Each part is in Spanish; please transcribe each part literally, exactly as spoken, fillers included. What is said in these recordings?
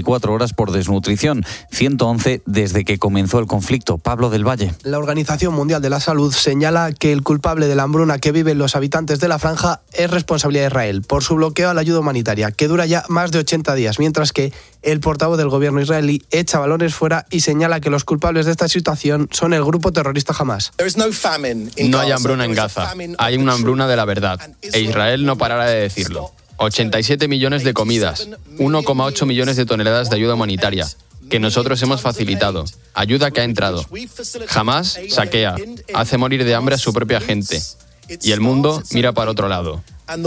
veinticuatro horas por desnutrición, ciento once desde que comenzó el conflicto. Pablo del Valle. La Organización Mundial de la Salud señala que el culpable de la hambruna que viven los habitantes de la franja es responsabilidad de Israel por su bloqueo a la ayuda humanitaria, que dura ya más de ochenta días, mientras que el portavoz del gobierno israelí echa balones fuera y señala que los culpables de esta situación son el grupo terrorista Hamás. No hay hambruna en Gaza, hay una hambruna de la verdad, e Israel no parará de decirlo. ochenta y siete millones de comidas, uno coma ocho millones de toneladas de ayuda humanitaria, que nosotros hemos facilitado, ayuda que ha entrado. Hamás saquea, hace morir de hambre a su propia gente, y el mundo mira para otro lado.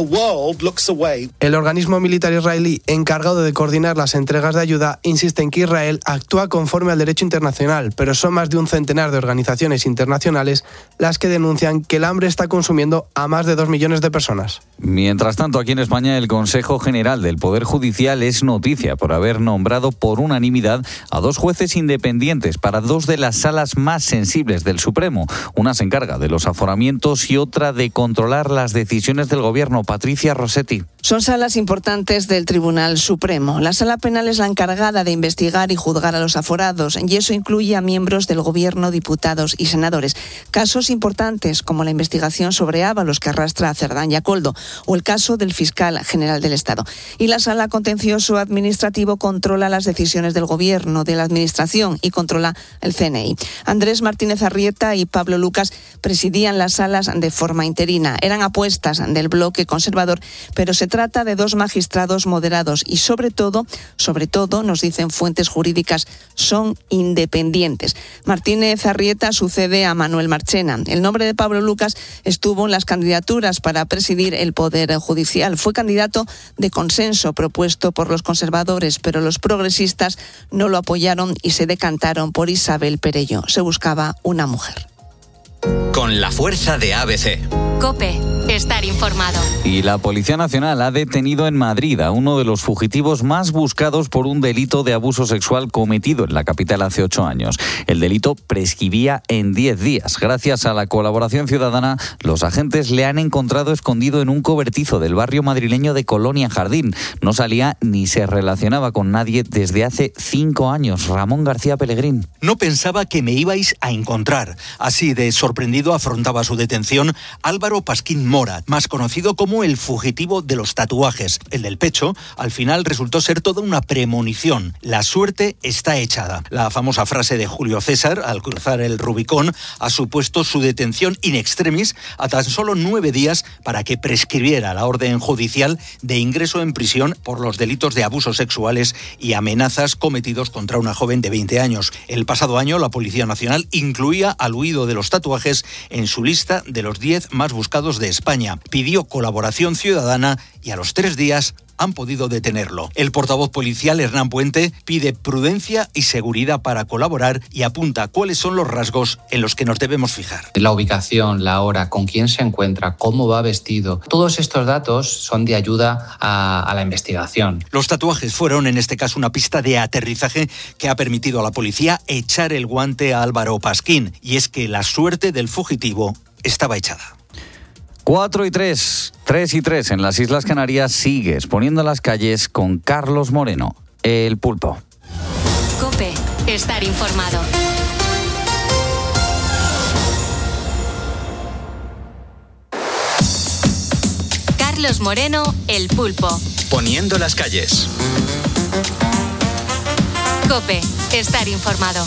El organismo militar israelí encargado de coordinar las entregas de ayuda insiste en que Israel actúa conforme al derecho internacional, pero son más de un centenar de organizaciones internacionales las que denuncian que el hambre está consumiendo a más de dos millones de personas. Mientras tanto, aquí en España, el Consejo General del Poder Judicial es noticia por haber nombrado por unanimidad a dos jueces independientes para dos de las salas más sensibles del Supremo. Una se encarga de los aforamientos y otra de controlar las decisiones del Gobierno. Patricia Rossetti. Son salas importantes del Tribunal Supremo. La sala penal es la encargada de investigar y juzgar a los aforados, y eso incluye a miembros del Gobierno, diputados y senadores. Casos importantes como la investigación sobre Ábalos, que arrastra a Cerdán y a Koldo, o el caso del fiscal general del Estado. Y la sala contencioso administrativo controla las decisiones del Gobierno, de la Administración, y controla el C N I. Andrés Martínez Arrieta y Pablo Lucas presidían las salas de forma interina. Eran apuestas del bloque conservador, pero se trata de dos magistrados moderados y sobre todo, sobre todo, nos dicen fuentes jurídicas, son independientes. Martínez Arrieta sucede a Manuel Marchena. El nombre de Pablo Lucas estuvo en las candidaturas para presidir el Poder Judicial. Fue candidato de consenso propuesto por los conservadores, pero los progresistas no lo apoyaron y se decantaron por Isabel Perelló. Se buscaba una mujer. Con la fuerza de A B C. COPE. Estar informado. Y la Policía Nacional ha detenido en Madrid a uno de los fugitivos más buscados por un delito de abuso sexual cometido en la capital hace ocho años. El delito prescribía en diez días. Gracias a la colaboración ciudadana, los agentes le han encontrado escondido en un cobertizo del barrio madrileño de Colonia Jardín. No salía ni se relacionaba con nadie desde hace cinco años. Ramón García Pellegrín. No pensaba que me ibais a encontrar. Así de sorprendido afrontaba su detención Álvaro Pasquín Mora, más conocido como el fugitivo de los tatuajes. El del pecho, al final resultó ser toda una premonición. La suerte está echada. La famosa frase de Julio César, al cruzar el Rubicón, ha supuesto su detención in extremis a tan solo nueve días para que prescribiera la orden judicial de ingreso en prisión por los delitos de abusos sexuales y amenazas cometidos contra una joven de veinte años. El pasado año, la Policía Nacional incluía al huido de los tatuajes en su lista de los diez más buscados de España. Pidió colaboración ciudadana y a los tres días han podido detenerlo. El portavoz policial Hernán Puente pide prudencia y seguridad para colaborar y apunta cuáles son los rasgos en los que nos debemos fijar. La ubicación, la hora, con quién se encuentra, cómo va vestido. Todos estos datos son de ayuda a, a la investigación. Los tatuajes fueron en este caso una pista de aterrizaje que ha permitido a la policía echar el guante a Álvaro Pasquín. Y es que la suerte del fugitivo estaba echada. Cuatro y tres, tres y tres en las Islas Canarias sigue exponiendo las calles con Carlos Moreno, el Pulpo. COPE. Estar informado. Carlos Moreno, el Pulpo. Poniendo las calles. COPE. Estar informado.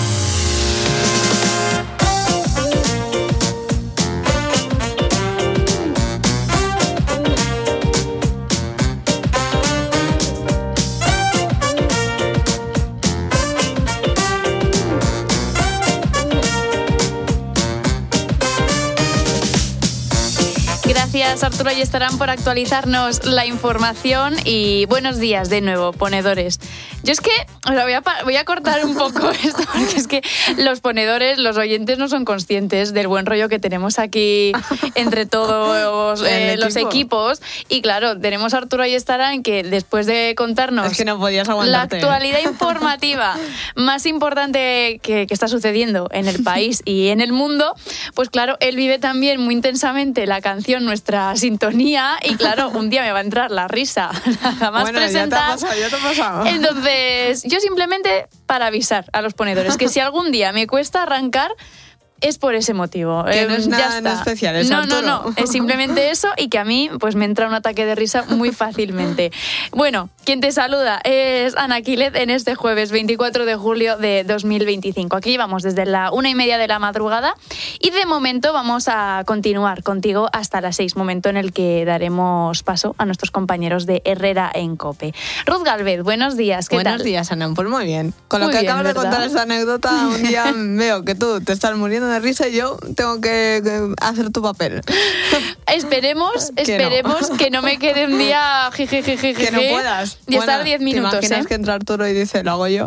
Gracias, Arturo Ayestarán, por actualizarnos la información y buenos días de nuevo, ponedores. Yo es que o sea, voy, a, voy a cortar un poco esto porque es que los ponedores, los oyentes no son conscientes del buen rollo que tenemos aquí entre todos eh, los equipos. Y claro, tenemos a Arturo Ayestarán que después de contarnos es que no podías la actualidad informativa más importante que, que está sucediendo en el país y en el mundo, pues claro, él vive también muy intensamente la canción Nuestra nuestra sintonía y claro, un día me va a entrar la risa nada más bueno, presentar. Ya te ha pasado, ya te ha pasado. Entonces, yo simplemente para avisar a los ponedores que si algún día me cuesta arrancar, es por ese motivo. Que no es eh, nada ya en está. especial, es No, Arturo. no, no, es simplemente eso y que a mí pues me entra un ataque de risa muy fácilmente. Bueno, quien te saluda es Ana Quilet en este jueves veinticuatro de julio de dos mil veinticinco. Aquí vamos desde la una y media de la madrugada y de momento vamos a continuar contigo hasta las seis, momento en el que daremos paso a nuestros compañeros de Herrera en COPE. Ruth Galvez, buenos días, ¿qué Buenos tal? días, Ana, pues muy bien. Con Muy lo que bien, acabas ¿verdad? de contar esta anécdota, un día veo que tú te estás muriendo de risa y yo tengo que, que hacer tu papel. Esperemos, Que esperemos no. que no me quede un día jijijijiji Que no puedas. y estar Bueno, diez minutos. ¿te imaginas ¿eh? que entra Arturo y dice, lo hago yo?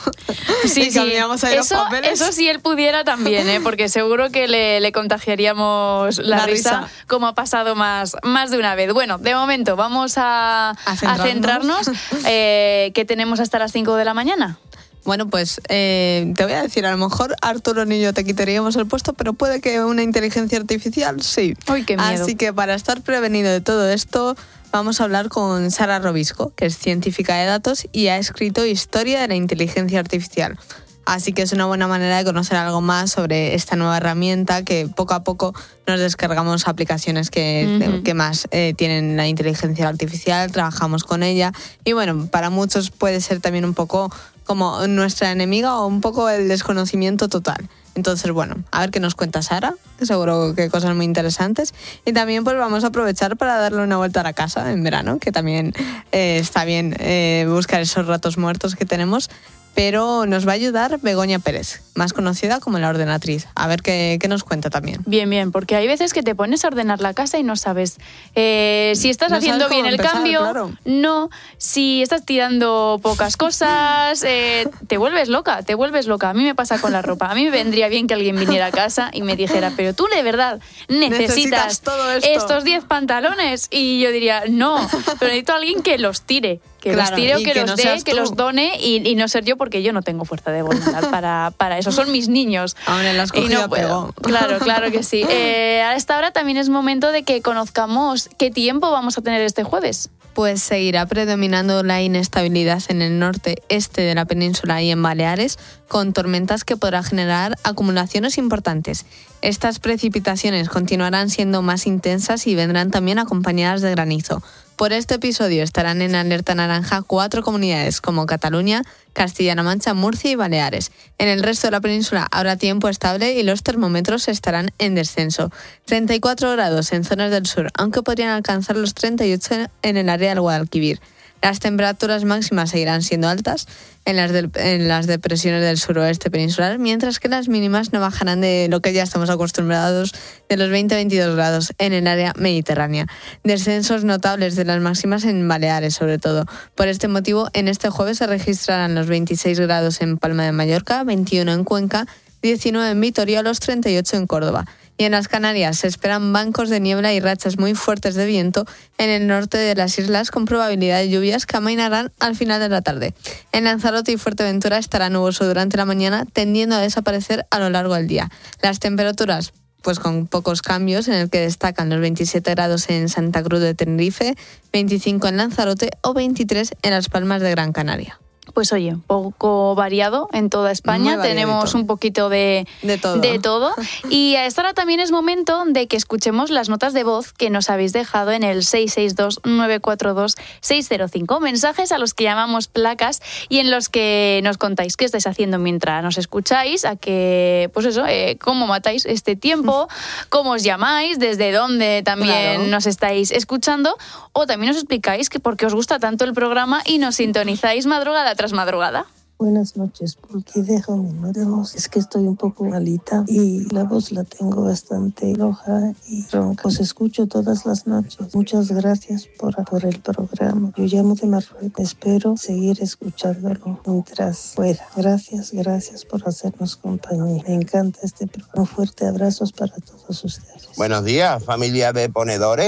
Sí, y sí. cambiamos ahí eso, los papeles. eso sí él pudiera también, ¿eh? Porque seguro que le, le contagiaríamos la, La risa, risa. como ha pasado más, más de una vez. Bueno, de momento vamos a, A centrarnos. a centrarnos. Eh, ¿Qué tenemos hasta las cinco de la mañana? Bueno, pues eh, te voy a decir, a lo mejor Arturo ni yo te quitaríamos el puesto, pero puede que una inteligencia artificial sí. Uy, qué miedo. Así que para estar prevenido de todo esto, vamos a hablar con Sara Robisco, que es científica de datos y ha escrito Historia de la Inteligencia Artificial. Así que es una buena manera de conocer algo más sobre esta nueva herramienta que poco a poco nos descargamos aplicaciones que, Uh-huh. que más eh, tienen la inteligencia artificial, trabajamos con ella y bueno, para muchos puede ser también un poco como nuestra enemiga o un poco el desconocimiento total. Entonces, bueno, a ver qué nos cuenta Sara, que seguro que cosas muy interesantes. Y también pues vamos a aprovechar para darle una vuelta a la casa en verano, que también eh, está bien eh, buscar esos ratos muertos que tenemos. Pero nos va a ayudar Begoña Pérez, más conocida como la ordenatriz. A ver qué, qué nos cuenta también. Bien, bien, porque hay veces que te pones a ordenar la casa y no sabes eh, si estás No haciendo sabes bien cómo el empezar, cambio, claro. no, si estás tirando pocas cosas, eh, te vuelves loca, te vuelves loca. A mí me pasa con la ropa. A mí me vendría bien que alguien viniera a casa y me dijera, pero tú de verdad necesitas, Necesitas todo esto. estos diez pantalones. Y yo diría, no, pero necesito a alguien que los tire. Que Claro, los tire o y que, que los no dé, seas que tú. los done y, y no ser yo porque yo no tengo fuerza de voluntad para, para eso. Son mis niños. Hombre, la has Y cogido no a puedo. pego. Claro, claro que sí. Eh, a esta hora también es momento de que conozcamos qué tiempo vamos a tener este jueves. Pues seguirá predominando la inestabilidad en el norte-este de la península y en Baleares, con tormentas que podrá generar acumulaciones importantes. Estas precipitaciones continuarán siendo más intensas y vendrán también acompañadas de granizo. Por este episodio estarán en alerta naranja cuatro comunidades como Cataluña, Castilla-La Mancha, Murcia y Baleares. En el resto de la península habrá tiempo estable y los termómetros estarán en descenso. treinta y cuatro grados en zonas del sur, aunque podrían alcanzar los treinta y ocho en el área del Guadalquivir. Las temperaturas máximas seguirán siendo altas en las, del, en las depresiones del suroeste peninsular, mientras que las mínimas no bajarán de lo que ya estamos acostumbrados, de los veinte a veintidós grados en el área mediterránea. Descensos notables de las máximas en Baleares, sobre todo. Por este motivo, en este jueves se registrarán los veintiséis grados en Palma de Mallorca, veintiuno en Cuenca, diecinueve en Vitoria, los treinta y ocho en Córdoba. Y en las Canarias se esperan bancos de niebla y rachas muy fuertes de viento en el norte de las islas con probabilidad de lluvias que amainarán al final de la tarde. En Lanzarote y Fuerteventura estará nuboso durante la mañana, tendiendo a desaparecer a lo largo del día. Las temperaturas, pues con pocos cambios, en el que destacan los veintisiete grados en Santa Cruz de Tenerife, veinticinco en Lanzarote o veintitrés en Las Palmas de Gran Canaria. Pues oye, poco variado en toda España, Muy tenemos variadito. un poquito de, De todo. de todo. Y a esta hora también es momento de que escuchemos las notas de voz que nos habéis dejado en el seis seis dos, nueve cuatro dos, seis cero cinco. Mensajes a los que llamamos placas y en los que nos contáis qué estáis haciendo mientras nos escucháis, a que, pues eso, eh, cómo matáis este tiempo, cómo os llamáis, desde dónde también Claro. nos estáis escuchando, o también os explicáis que por qué os gusta tanto el programa y nos sintonizáis madrugada tras madrugada. Buenas noches, ¿por qué dejo mi nota de voz? Es que estoy un poco malita y la voz la tengo bastante roja y ronca. Os escucho todas las noches. Muchas gracias por, por el programa. Yo llamo de Marruecos. Espero seguir escuchándolo mientras pueda. Gracias, gracias por hacernos compañía. Me encanta este programa. Un fuerte abrazo para todos ustedes. Buenos días, familia de ponedores.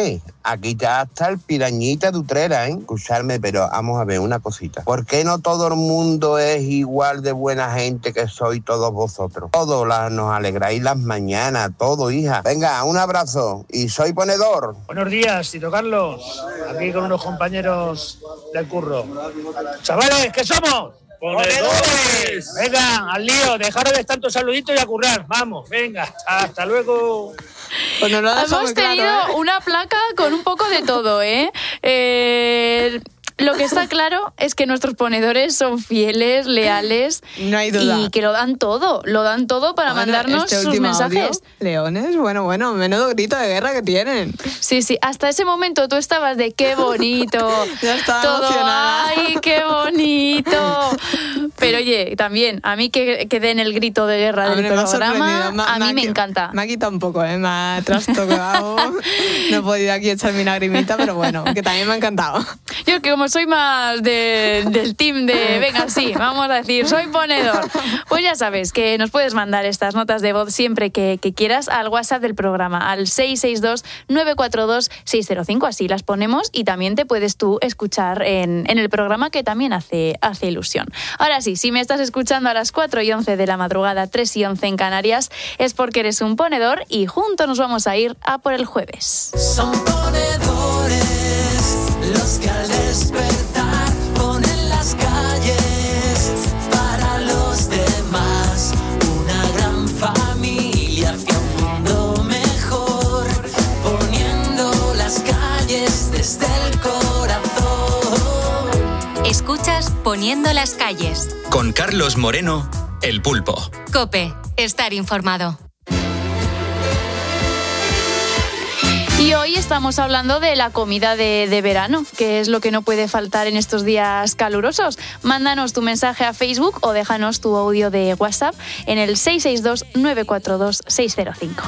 aquí está hasta el pirañita de Utrera, ¿eh? Escucharme, pero vamos a ver una cosita. ¿Por qué no todo el mundo es igual de buena gente que sois todos vosotros? Todos la, nos alegráis las mañanas, todo, hija. Venga, un abrazo. Y soy ponedor. Buenos días, Tito Carlos. Aquí con unos compañeros del curro. Chavales, ¿qué somos? ¡Ponedores! Venga, al lío, dejaros de tantos saluditos y a currar. Vamos, venga, hasta luego. Pues no lo hemos tenido claro, ¿eh? Una placa con un poco de todo, ¿eh? eh Lo que está claro es que nuestros ponedores son fieles, leales, no hay duda, y que lo dan todo, lo dan todo para bueno, mandarnos este sus mensajes. Audio, leones, bueno, bueno, menudo grito de guerra que tienen. Sí, sí, hasta ese momento tú estabas de qué bonito, ya estaba todo, emocionada. Ay, qué bonito. Pero oye, también, a mí que, que den el grito de guerra del programa, ma, a mí ma, me encanta. Me ha quitado un poco, ¿eh? Me ha trastocado. No he podido aquí echar mi lagrimita, pero bueno, que también me ha encantado. Yo que como soy más de, del team de, venga, sí, vamos a decir, soy ponedor. Pues ya sabes que nos puedes mandar estas notas de voz siempre que, que quieras al WhatsApp del programa, al seis seis dos, nueve cuatro dos, seis cero cinco. Así las ponemos y también te puedes tú escuchar en, en el programa, que también hace, hace ilusión. Ahora sí, si me estás escuchando a las cuatro y once de la madrugada, tres y once en Canarias, es porque eres un ponedor y juntos nos vamos a ir a por el jueves. Son ponedores los que al despertar ponen las calles para los demás, una gran familia hacia un mundo mejor, poniendo las calles desde el corazón. Escuchas Poniendo las calles con Carlos Moreno, El Pulpo. COPE, estar informado. Y hoy estamos hablando de la comida de, de verano, que es lo que no puede faltar en estos días calurosos. Mándanos tu mensaje a Facebook o déjanos tu audio de WhatsApp en el seis seis dos, nueve cuatro dos, seis cero cinco.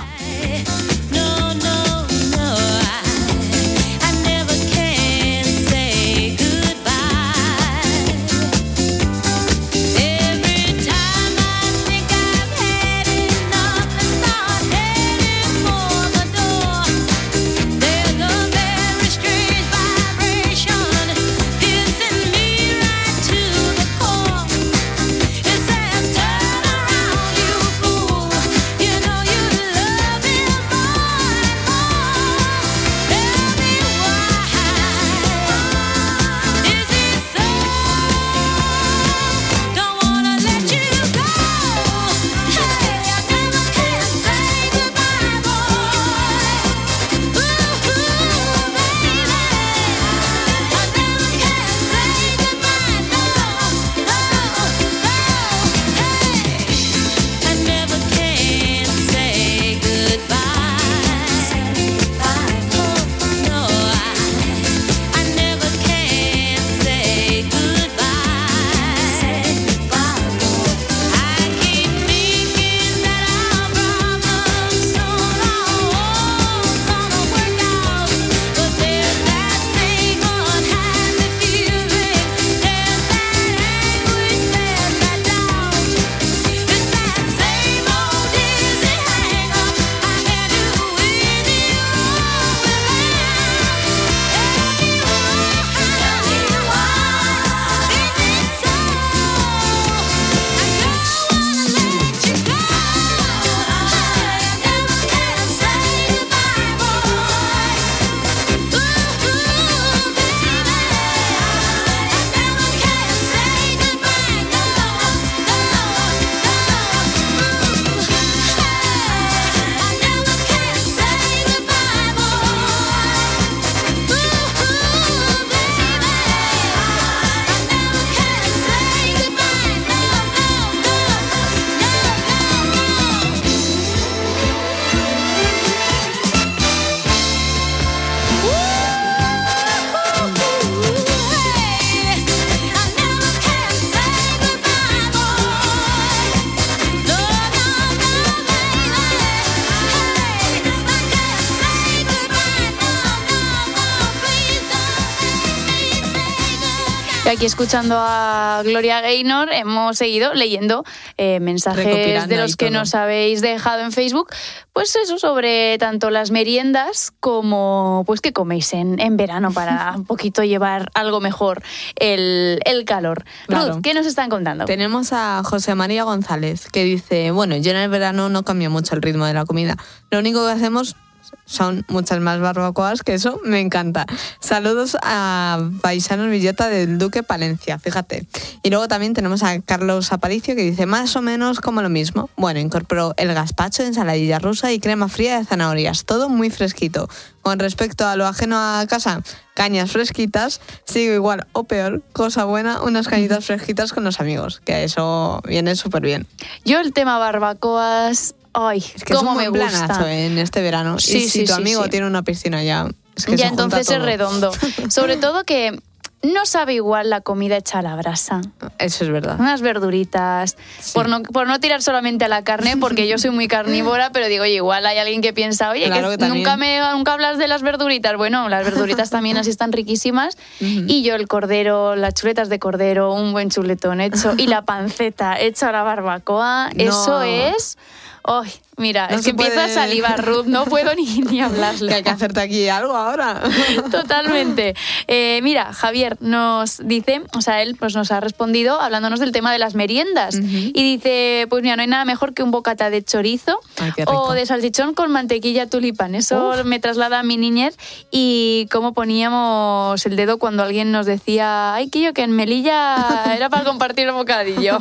Y aquí, escuchando a Gloria Gaynor, hemos seguido leyendo eh, mensajes de los que nos habéis dejado en Facebook, pues eso, sobre tanto las meriendas como pues qué coméis en, en verano para un poquito llevar algo mejor el, el calor. Claro. Ruth, ¿qué nos están contando? Tenemos a José María González, que dice, bueno, yo en el verano no cambio mucho el ritmo de la comida. Lo único que hacemos son muchas más barbacoas, que eso me encanta. Saludos a Paisanos Villota del Duque Palencia, fíjate. Y luego también tenemos a Carlos Aparicio, que dice más o menos como lo mismo. Bueno, incorporó el gazpacho, ensaladilla rusa y crema fría de zanahorias, todo muy fresquito. Con respecto a lo ajeno a casa, cañas fresquitas, sigo igual o peor, cosa buena, unas cañitas fresquitas con los amigos, que eso viene súper bien. Yo el tema barbacoas... Ay, es que cómo es un me buen gusta planazo en este verano. Sí, y si sí, tu sí, amigo sí. tiene una piscina ya, es que ya se junta entonces es todo. redondo. Sobre todo que no sabe igual la comida hecha a la brasa. Eso es verdad. Unas verduritas, sí. por, no, por no tirar solamente a la carne, porque yo soy muy carnívora, pero digo, oye, igual hay alguien que piensa, oye, claro que, que nunca, me, nunca hablas de las verduritas. Bueno, las verduritas también así están riquísimas. Uh-huh. Y yo el cordero, las chuletas de cordero, un buen chuletón hecho, y la panceta hecha a la barbacoa, no. Eso es... ¡Ay! Mira, no es que puede... empieza a salivar, Ruth, no puedo ni, ni hablarle. Que hay que hacerte aquí algo ahora. Totalmente. Eh, mira, Javier nos dice, o sea, él pues nos ha respondido hablándonos del tema de las meriendas. Uh-huh. Y dice, pues mira, no hay nada mejor que un bocata de chorizo. Ay, qué rico. O de salchichón con mantequilla tulipán. Eso Uf. me traslada a mi niñez y cómo poníamos el dedo cuando alguien nos decía, ay, que yo que en Melilla era para compartir el bocadillo.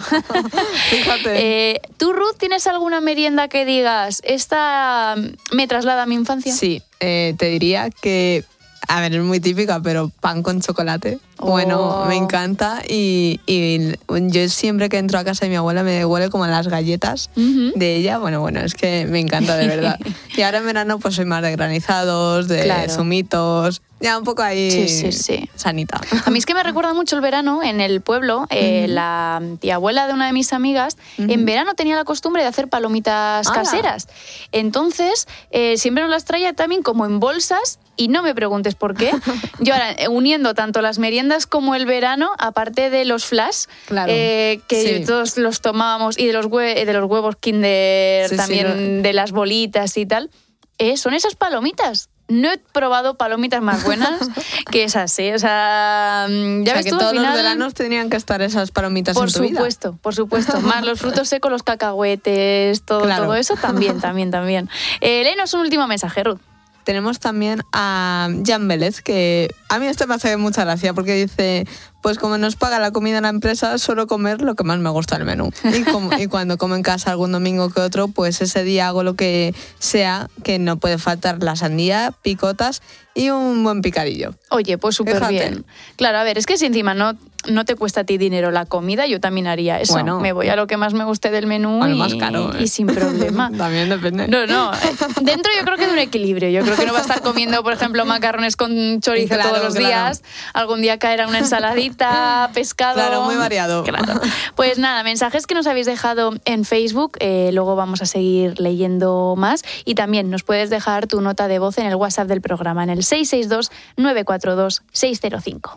Fíjate. Eh, ¿Tú, Ruth, tienes alguna merienda que digas, esta me traslada a mi infancia? Sí, eh, te diría que, a ver, es muy típica, pero pan con chocolate. Oh. Bueno, me encanta y, y yo siempre que entro a casa de mi abuela me huele como las galletas uh-huh. de ella. Bueno, bueno, es que me encanta de verdad. Y ahora en verano pues soy más de granizados, de claro. zumitos... Ya un poco ahí sí, sí, sí. sanita. A mí es que me recuerda mucho el verano en el pueblo. Eh, uh-huh. La tía abuela de una de mis amigas uh-huh. en verano tenía la costumbre de hacer palomitas ¡Hala! Caseras. Entonces eh, siempre nos las traía también como en bolsas y no me preguntes por qué. Yo ahora, uniendo tanto las meriendas como el verano, aparte de los flash, claro. eh, que sí. todos los tomábamos, y de los, hue- de los huevos Kinder, sí, también sí, no. de las bolitas y tal, eh, son esas palomitas. No he probado palomitas más buenas que esas, ¿eh? O sea, ya o sea, ves que tú, todos al final, los veranos tenían que estar esas palomitas por en tu vida. Por supuesto, por supuesto. Más los frutos secos, los cacahuetes, todo, claro. todo eso también, también, también. Eh, léenos un último mensaje, Ruth. Tenemos también a Jan Vélez, que a mí este me hace mucha gracia porque dice, pues como nos paga la comida en la empresa, suelo comer lo que más me gusta del menú. Y, como, y cuando como en casa algún domingo que otro, pues ese día hago lo que sea, que no puede faltar la sandía, picotas y un buen picadillo. Oye, pues súper bien. Claro, a ver, es que si encima no, no te cuesta a ti dinero la comida, yo también haría eso. Bueno, me voy a lo que más me guste del menú y, más caro, ¿eh? y sin problema. También depende. No, no. Dentro yo creo que de un equilibrio. Yo creo que no va a estar comiendo, por ejemplo, macarrones con chorizo claro, todos los claro. días. Algún día caerá una ensaladita, pescado. Claro, muy variado. Claro. Pues nada, mensajes que nos habéis dejado en Facebook. Eh, luego vamos a seguir leyendo más. Y también nos puedes dejar tu nota de voz en el WhatsApp del programa, en el seis seis dos, nueve cuatro dos, seis cero cinco.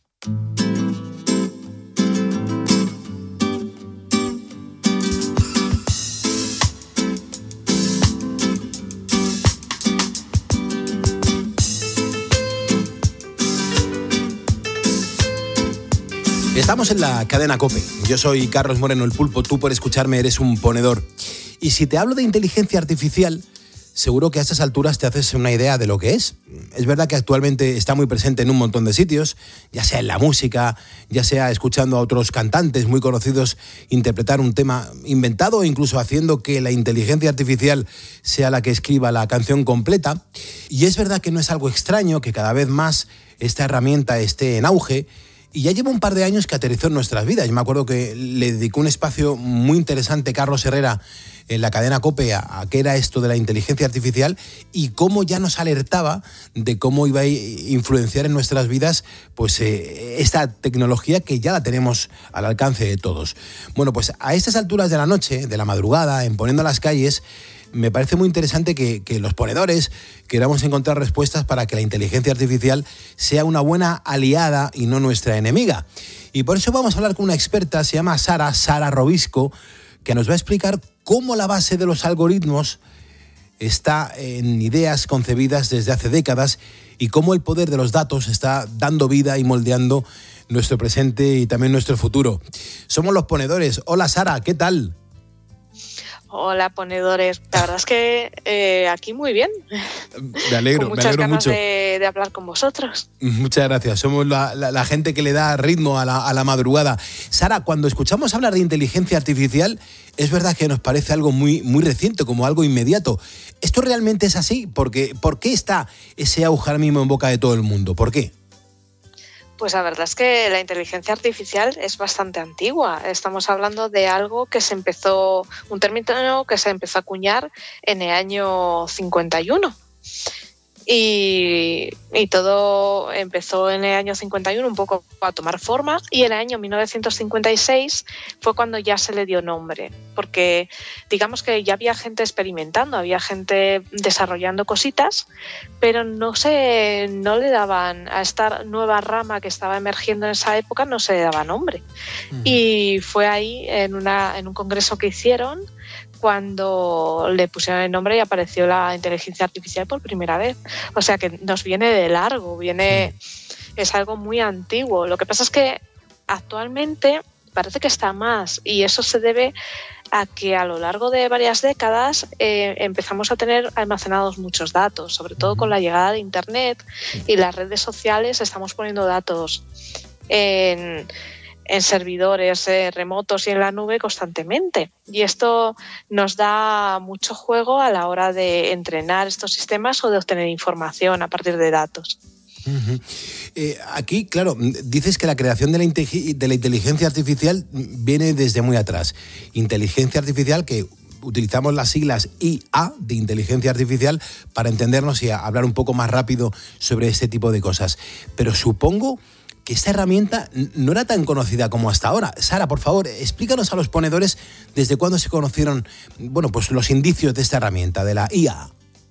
Estamos en la cadena COPE. Yo soy Carlos Moreno, el Pulpo. Tú, por escucharme, eres un ponedor. Y si te hablo de inteligencia artificial, seguro que a estas alturas te haces una idea de lo que es. Es verdad que actualmente está muy presente en un montón de sitios, ya sea en la música, ya sea escuchando a otros cantantes muy conocidos interpretar un tema inventado o incluso haciendo que la inteligencia artificial sea la que escriba la canción completa. Y es verdad que no es algo extraño que cada vez más esta herramienta esté en auge. Y ya lleva un par de años que aterrizó en nuestras vidas. Yo me acuerdo que le dedicó un espacio muy interesante Carlos Herrera en la cadena COPE a, a qué era esto de la inteligencia artificial y cómo ya nos alertaba de cómo iba a influenciar en nuestras vidas pues eh, esta tecnología que ya la tenemos al alcance de todos. Bueno, pues a estas alturas de la noche, de la madrugada, en Poniendo las Calles, me parece muy interesante que, que los ponedores queramos encontrar respuestas para que la inteligencia artificial sea una buena aliada y no nuestra enemiga. Y por eso vamos a hablar con una experta, se llama Sara, Sara Robisco, que nos va a explicar cómo la base de los algoritmos está en ideas concebidas desde hace décadas y cómo el poder de los datos está dando vida y moldeando nuestro presente y también nuestro futuro. Somos los ponedores. Hola Sara, ¿qué tal? Hola, ponedores. La verdad es que eh, aquí muy bien. Me alegro, con me alegro muchas ganas mucho. De, de hablar con vosotros. Muchas gracias. Somos la, la, la gente que le da ritmo a la, a la madrugada. Sara, cuando escuchamos hablar de inteligencia artificial, es verdad que nos parece algo muy, muy reciente, como algo inmediato. ¿Esto realmente es así? Porque, ¿por qué está ese auge ahora mismo en boca de todo el mundo? ¿Por qué? Pues la verdad es que la inteligencia artificial es bastante antigua. Estamos hablando de algo que se empezó, un término que se empezó a acuñar en el año cincuenta y uno. Y, y todo empezó en el año cincuenta y uno un poco a tomar forma, y en el año mil novecientos cincuenta y seis fue cuando ya se le dio nombre, porque digamos que ya había gente experimentando, había gente desarrollando cositas, pero no se, no le daban a esta nueva rama que estaba emergiendo en esa época, no se le daba nombre. Uh-huh. Y fue ahí en, una, en un congreso que hicieron cuando le pusieron el nombre y apareció la inteligencia artificial por primera vez. O sea que nos viene de largo, viene, es algo muy antiguo. Lo que pasa es que actualmente parece que está más, y eso se debe a que a lo largo de varias décadas eh, empezamos a tener almacenados muchos datos, sobre todo con la llegada de Internet y las redes sociales. Estamos poniendo datos en... en servidores eh, remotos y en la nube constantemente. Y esto nos da mucho juego a la hora de entrenar estos sistemas o de obtener información a partir de datos. Uh-huh. Eh, aquí, claro, dices que la creación de la, inte- de la inteligencia artificial viene desde muy atrás. Inteligencia artificial que utilizamos las siglas I A de inteligencia artificial para entendernos y hablar un poco más rápido sobre este tipo de cosas. Pero supongo que esta herramienta no era tan conocida como hasta ahora. Sara, por favor, explícanos a los ponedores desde cuándo se conocieron, bueno, pues los indicios de esta herramienta, de la I A.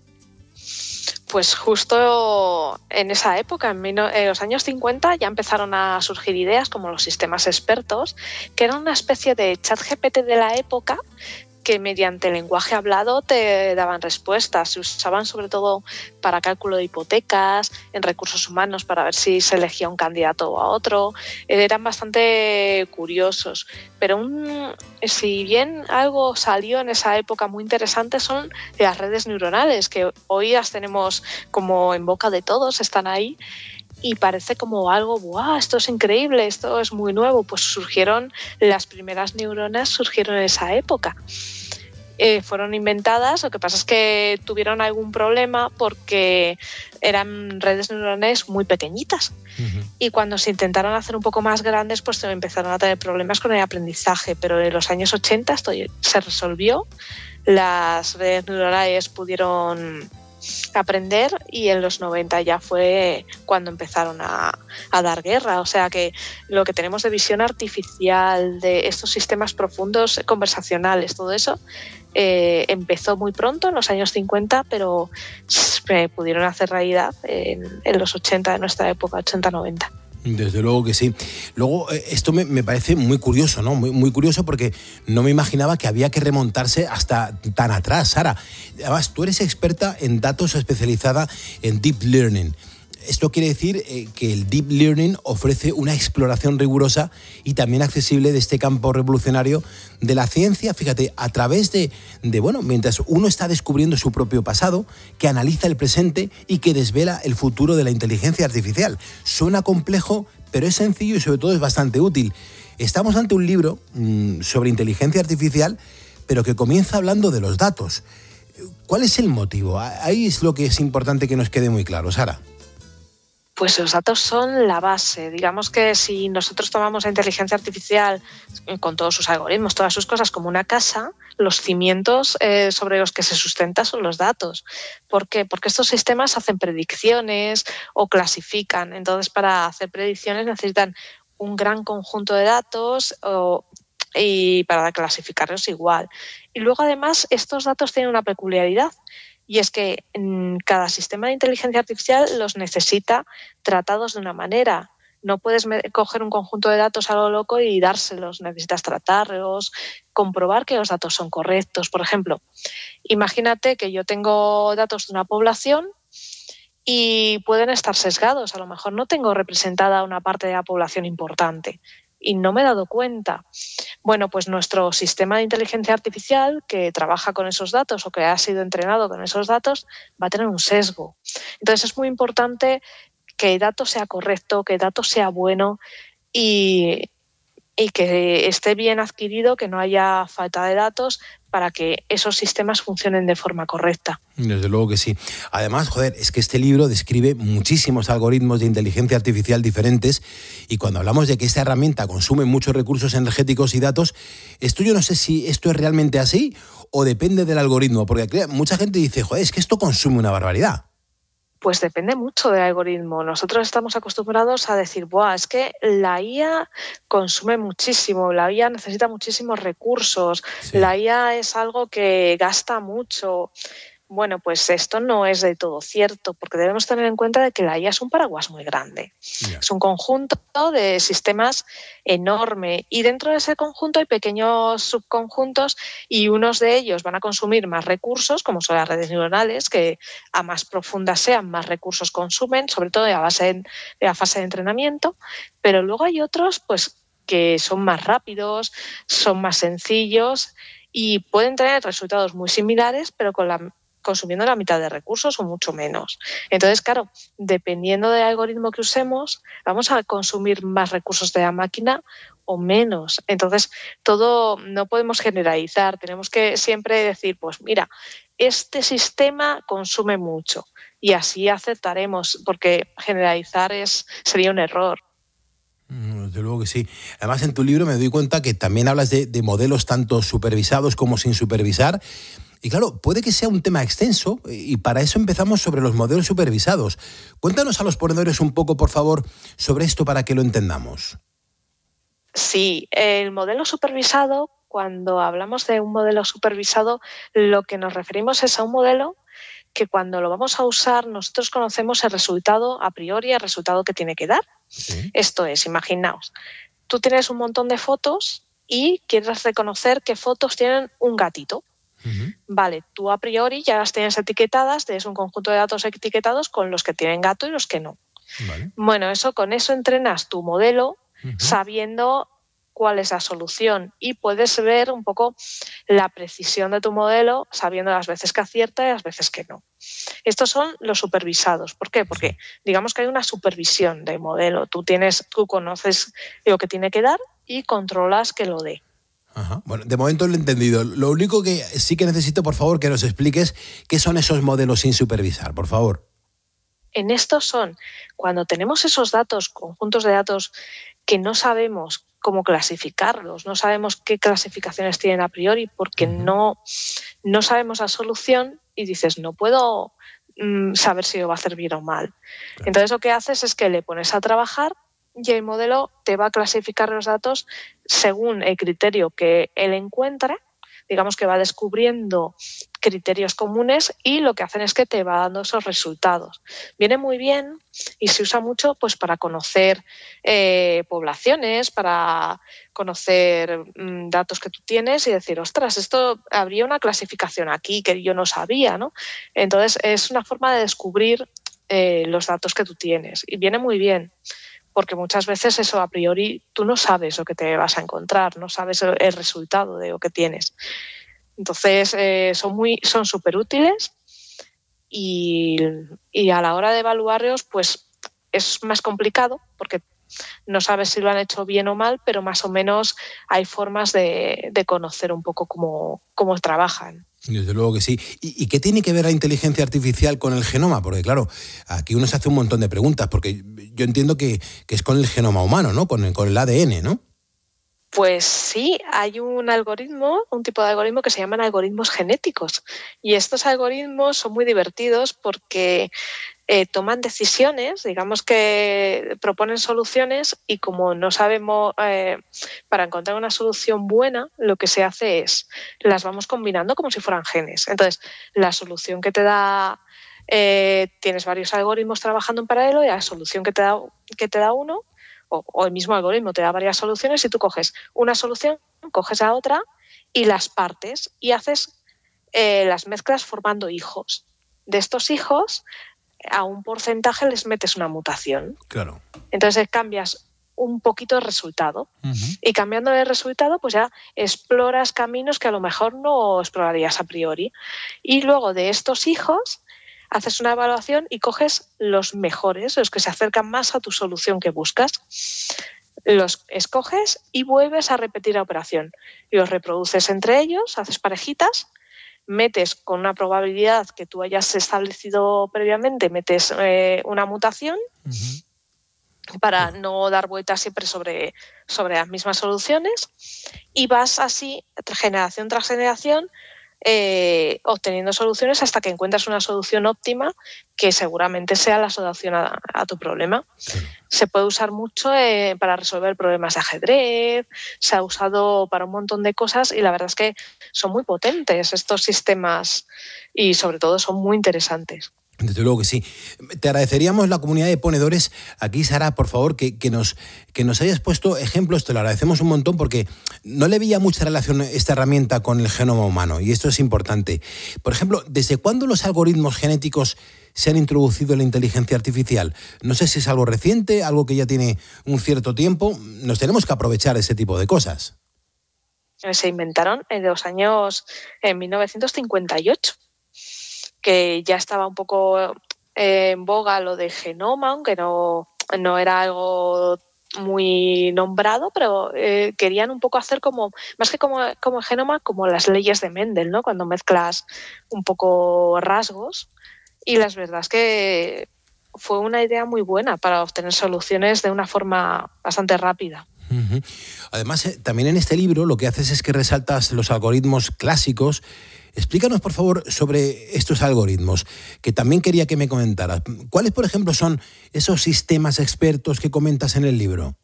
Pues justo en esa época, en los años cincuenta, ya empezaron a surgir ideas como los sistemas expertos, que eran una especie de chat G P T de la época, que mediante lenguaje hablado te daban respuestas. Se usaban sobre todo para cálculo de hipotecas, en recursos humanos para ver si se elegía un candidato o a otro. Eran bastante curiosos. Pero un, si bien algo salió en esa época muy interesante, son las redes neuronales, que hoy las tenemos como en boca de todos, están ahí. Y parece como algo, ¡buah! Esto es increíble, esto es muy nuevo. Pues surgieron, las primeras neuronas surgieron en esa época. Eh, fueron inventadas, lo que pasa es que tuvieron algún problema porque eran redes neuronales muy pequeñitas. Uh-huh. Y cuando se intentaron hacer un poco más grandes, pues empezaron a tener problemas con el aprendizaje. Pero en los años ochenta esto se resolvió, las redes neuronales pudieron aprender, y en los noventa ya fue cuando empezaron a, a dar guerra. O sea que lo que tenemos de visión artificial, de estos sistemas profundos conversacionales, todo eso eh, empezó muy pronto, en los años cincuenta, pero se pudieron hacer realidad en, en los ochenta de nuestra época, ochenta noventa. Desde luego que sí. Luego, esto me, me parece muy curioso, ¿no? Muy, muy curioso, porque no me imaginaba que había que remontarse hasta tan atrás, Sara. Además, tú eres experta en datos, especializada en Deep Learning. Esto quiere decir eh, que el Deep Learning ofrece una exploración rigurosa y también accesible de este campo revolucionario de la ciencia, fíjate, a través de, de, bueno, mientras uno está descubriendo su propio pasado, que analiza el presente y que desvela el futuro de la inteligencia artificial. Suena complejo, pero es sencillo y sobre todo es bastante útil. Estamos ante un libro mmm, sobre inteligencia artificial, pero que comienza hablando de los datos. ¿Cuál es el motivo? Ahí es lo que es importante que nos quede muy claro, Sara. Pues los datos son la base. Digamos que si nosotros tomamos la inteligencia artificial con todos sus algoritmos, todas sus cosas como una casa, los cimientos eh, sobre los que se sustenta son los datos. ¿Por qué? Porque estos sistemas hacen predicciones o clasifican. Entonces, para hacer predicciones necesitan un gran conjunto de datos o y para clasificarlos igual. Y luego además estos datos tienen una peculiaridad y es que en cada sistema de inteligencia artificial los necesita tratados de una manera. No puedes coger un conjunto de datos a lo loco y dárselos, necesitas tratarlos, comprobar que los datos son correctos. Por ejemplo, imagínate que yo tengo datos de una población y pueden estar sesgados, a lo mejor no tengo representada una parte de la población importante y no me he dado cuenta. Bueno, pues nuestro sistema de inteligencia artificial que trabaja con esos datos o que ha sido entrenado con esos datos va a tener un sesgo. Entonces es muy importante que el dato sea correcto, que el dato sea bueno y, y que esté bien adquirido, que no haya falta de datos para que esos sistemas funcionen de forma correcta. Desde luego que sí. Además, joder, es que este libro describe muchísimos algoritmos de inteligencia artificial diferentes y cuando hablamos de que esta herramienta consume muchos recursos energéticos y datos, esto yo no sé si esto es realmente así o depende del algoritmo, porque mucha gente dice, joder, es que esto consume una barbaridad. Pues depende mucho del algoritmo. Nosotros estamos acostumbrados a decir, buah, es que la I A consume muchísimo, la I A necesita muchísimos recursos, sí. La I A es algo que gasta mucho. Bueno, pues esto no es del todo cierto, porque debemos tener en cuenta de que la I A es un paraguas muy grande. Yeah. Es un conjunto de sistemas enorme y dentro de ese conjunto hay pequeños subconjuntos y unos de ellos van a consumir más recursos, como son las redes neuronales, que a más profundas sean, más recursos consumen, sobre todo en la, base de, de la fase de entrenamiento, pero luego hay otros pues que son más rápidos, son más sencillos y pueden tener resultados muy similares, pero con la consumiendo la mitad de recursos o mucho menos. Entonces, claro, dependiendo del algoritmo que usemos, vamos a consumir más recursos de la máquina o menos. Entonces, todo no podemos generalizar. Tenemos que siempre decir, pues mira, este sistema consume mucho y así aceptaremos, porque generalizar es, sería un error. Desde luego que sí. Además, en tu libro me doy cuenta que también hablas de, de modelos tanto supervisados como sin supervisar. Y claro, puede que sea un tema extenso y para eso empezamos sobre los modelos supervisados. Cuéntanos a los ponedores un poco, por favor, sobre esto para que lo entendamos. Sí, el modelo supervisado, cuando hablamos de un modelo supervisado, lo que nos referimos es a un modelo que cuando lo vamos a usar nosotros conocemos el resultado a priori, el resultado que tiene que dar. Sí. Esto es, imaginaos, tú tienes un montón de fotos y quieres reconocer qué fotos tienen un gatito. Uh-huh. Vale, tú a priori ya las tienes etiquetadas, tienes un conjunto de datos etiquetados con los que tienen gato y los que no. Vale. Bueno, eso con eso entrenas tu modelo uh-huh. sabiendo cuál es la solución y puedes ver un poco la precisión de tu modelo sabiendo las veces que acierta y las veces que no. Estos son los supervisados. ¿Por qué? Porque digamos que hay una supervisión del modelo. Tú tienes, tú conoces lo que tiene que dar y controlas que lo dé. Ajá. Bueno, de momento lo he entendido. Lo único que sí que necesito, por favor, que nos expliques qué son esos modelos sin supervisar, por favor. En estos son cuando tenemos esos datos, conjuntos de datos que no sabemos cómo clasificarlos, no sabemos qué clasificaciones tienen a priori porque uh-huh. no, no sabemos la solución y dices, no puedo mm, saber si lo va a hacer bien o mal. Claro. Entonces lo que haces es que le pones a trabajar y el modelo te va a clasificar los datos según el criterio que él encuentra, digamos que va descubriendo criterios comunes y lo que hacen es que te va dando esos resultados. Viene muy bien y se usa mucho pues para conocer eh, poblaciones, para conocer mm, datos que tú tienes y decir, ostras, esto habría una clasificación aquí que yo no sabía, ¿no? Entonces es una forma de descubrir eh, los datos que tú tienes y viene muy bien. Porque muchas veces eso a priori tú no sabes lo que te vas a encontrar, no sabes el, el resultado de lo que tienes. Entonces eh, son muy son súper útiles y, y a la hora de evaluarlos pues es más complicado porque no sabes si lo han hecho bien o mal, pero más o menos hay formas de, de conocer un poco cómo, cómo trabajan. Desde luego que sí. ¿Y, ¿Y qué tiene que ver la inteligencia artificial con el genoma? Porque claro, aquí uno se hace un montón de preguntas, porque yo entiendo que, que es con el genoma humano, ¿no? Con el, con el A D N, ¿no? Pues sí, hay un algoritmo, un tipo de algoritmo que se llaman algoritmos genéticos. Y estos algoritmos son muy divertidos porque eh, toman decisiones, digamos que proponen soluciones y como no sabemos, eh, para encontrar una solución buena, lo que se hace es, las vamos combinando como si fueran genes. Entonces, la solución que te da, eh, tienes varios algoritmos trabajando en paralelo y la solución que te da, que te da uno, o, o el mismo algoritmo te da varias soluciones y tú coges una solución, coges a otra y las partes y haces eh, las mezclas formando hijos. De estos hijos, a un porcentaje les metes una mutación. Claro. Entonces cambias un poquito el resultado. Uh-huh. Y cambiando el resultado, pues ya exploras caminos que a lo mejor no explorarías a priori. Y luego de estos hijos haces una evaluación y coges los mejores, los que se acercan más a tu solución que buscas. Los escoges y vuelves a repetir la operación. Y los reproduces entre ellos, haces parejitas, metes con una probabilidad que tú hayas establecido previamente, metes eh, una mutación uh-huh. para uh-huh. no dar vueltas siempre sobre, sobre las mismas soluciones y vas así, generación tras generación, eh, obteniendo soluciones hasta que encuentras una solución óptima que seguramente sea la solución a, a tu problema. Sí. Se puede usar mucho eh, para resolver problemas de ajedrez, se ha usado para un montón de cosas y la verdad es que son muy potentes estos sistemas y sobre todo son muy interesantes. Desde luego que sí. Te agradeceríamos, la comunidad de ponedores, aquí Sara, por favor, que, que, nos, que nos hayas puesto ejemplos, te lo agradecemos un montón porque no le veía mucha relación esta herramienta con el genoma humano y esto es importante. Por ejemplo, ¿desde cuándo los algoritmos genéticos se han introducido en la inteligencia artificial? No sé si es algo reciente, algo que ya tiene un cierto tiempo. Nos tenemos que aprovechar ese tipo de cosas. Se inventaron en los años en mil novecientos cincuenta y ocho. Que ya estaba un poco eh, en boga lo de genoma, aunque no, no era algo muy nombrado, pero eh, querían un poco hacer como, más que como, como genoma, como las leyes de Mendel, ¿no? Cuando mezclas un poco rasgos. Y la verdad es que fue una idea muy buena para obtener soluciones de una forma bastante rápida. Uh-huh. Además, eh, también en este libro lo que haces es que resaltas los algoritmos clásicos. Explícanos, por favor, sobre estos algoritmos, que también quería que me comentaras. ¿Cuáles, por ejemplo, son esos sistemas expertos que comentas en el libro?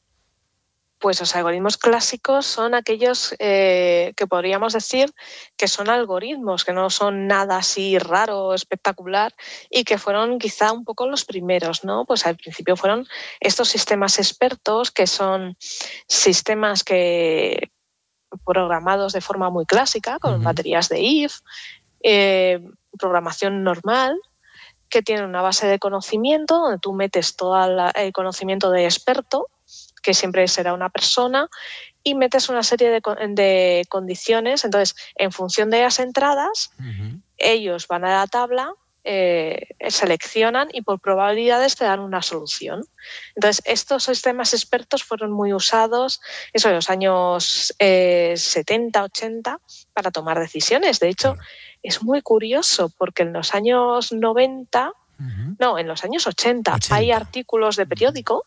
Pues los algoritmos clásicos son aquellos eh, que podríamos decir que son algoritmos, que no son nada así raro o espectacular y que fueron quizá un poco los primeros, ¿no? Pues al principio fueron estos sistemas expertos que son sistemas que programados de forma muy clásica, con uh-huh. baterías de if, eh, programación normal, que tiene una base de conocimiento donde tú metes todo el conocimiento de experto, que siempre será una persona, y metes una serie de, de condiciones. Entonces, en función de las entradas, uh-huh. ellos van a la tabla, eh, seleccionan y por probabilidades te dan una solución. Entonces, estos sistemas expertos fueron muy usados eso en los años eh, setenta, ochenta para tomar decisiones. De hecho, claro. es muy curioso porque en los años noventa, uh-huh. no, en los años ochenta, ochenta hay artículos de periódico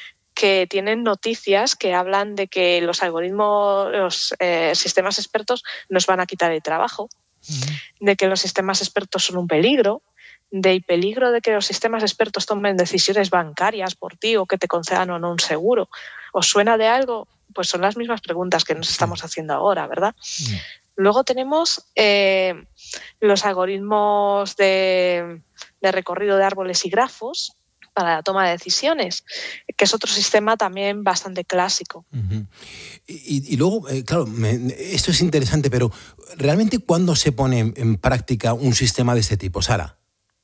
que tienen noticias que hablan de que los algoritmos, los eh, sistemas expertos nos van a quitar el trabajo, uh-huh. de que los sistemas expertos son un peligro, del peligro de que los sistemas expertos tomen decisiones bancarias por ti o que te concedan o no un seguro. ¿Os suena de algo? Pues son las mismas preguntas que nos sí. estamos haciendo ahora, ¿verdad? Sí. Luego tenemos eh, los algoritmos de, de recorrido de árboles y grafos para la toma de decisiones, que es otro sistema también bastante clásico. Uh-huh. Y, y luego, eh, claro, me, esto es interesante, pero ¿realmente cuándo se pone en, en práctica un sistema de este tipo, Sara?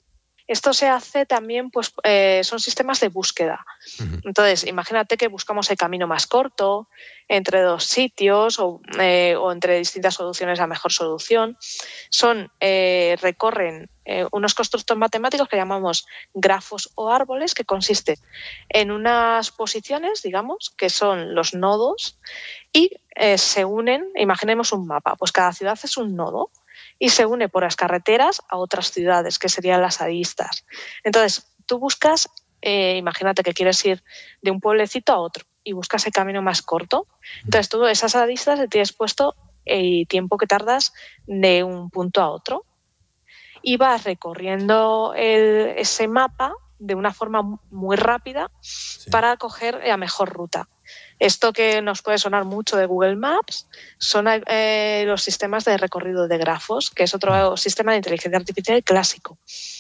Esto se hace también, pues eh, son sistemas de búsqueda. Uh-huh. Entonces, imagínate que buscamos el camino más corto entre dos sitios o, eh, o entre distintas soluciones la mejor solución. Son, eh, recorren eh, unos constructos matemáticos que llamamos grafos o árboles, que consisten en unas posiciones, digamos, que son los nodos y eh, se unen, imaginemos un mapa, pues cada ciudad es un nodo y se une por las carreteras a otras ciudades, que serían las aristas. Entonces, tú buscas, eh, imagínate que quieres ir de un pueblecito a otro y buscas el camino más corto. Entonces, tú esas aristas le tienes puesto el tiempo que tardas de un punto a otro. y vas recorriendo el, ese mapa de una forma muy rápida sí. para coger la mejor ruta. Esto que nos puede sonar mucho de Google Maps son eh, los sistemas de recorrido de grafos, que es otro sistema de inteligencia artificial clásico.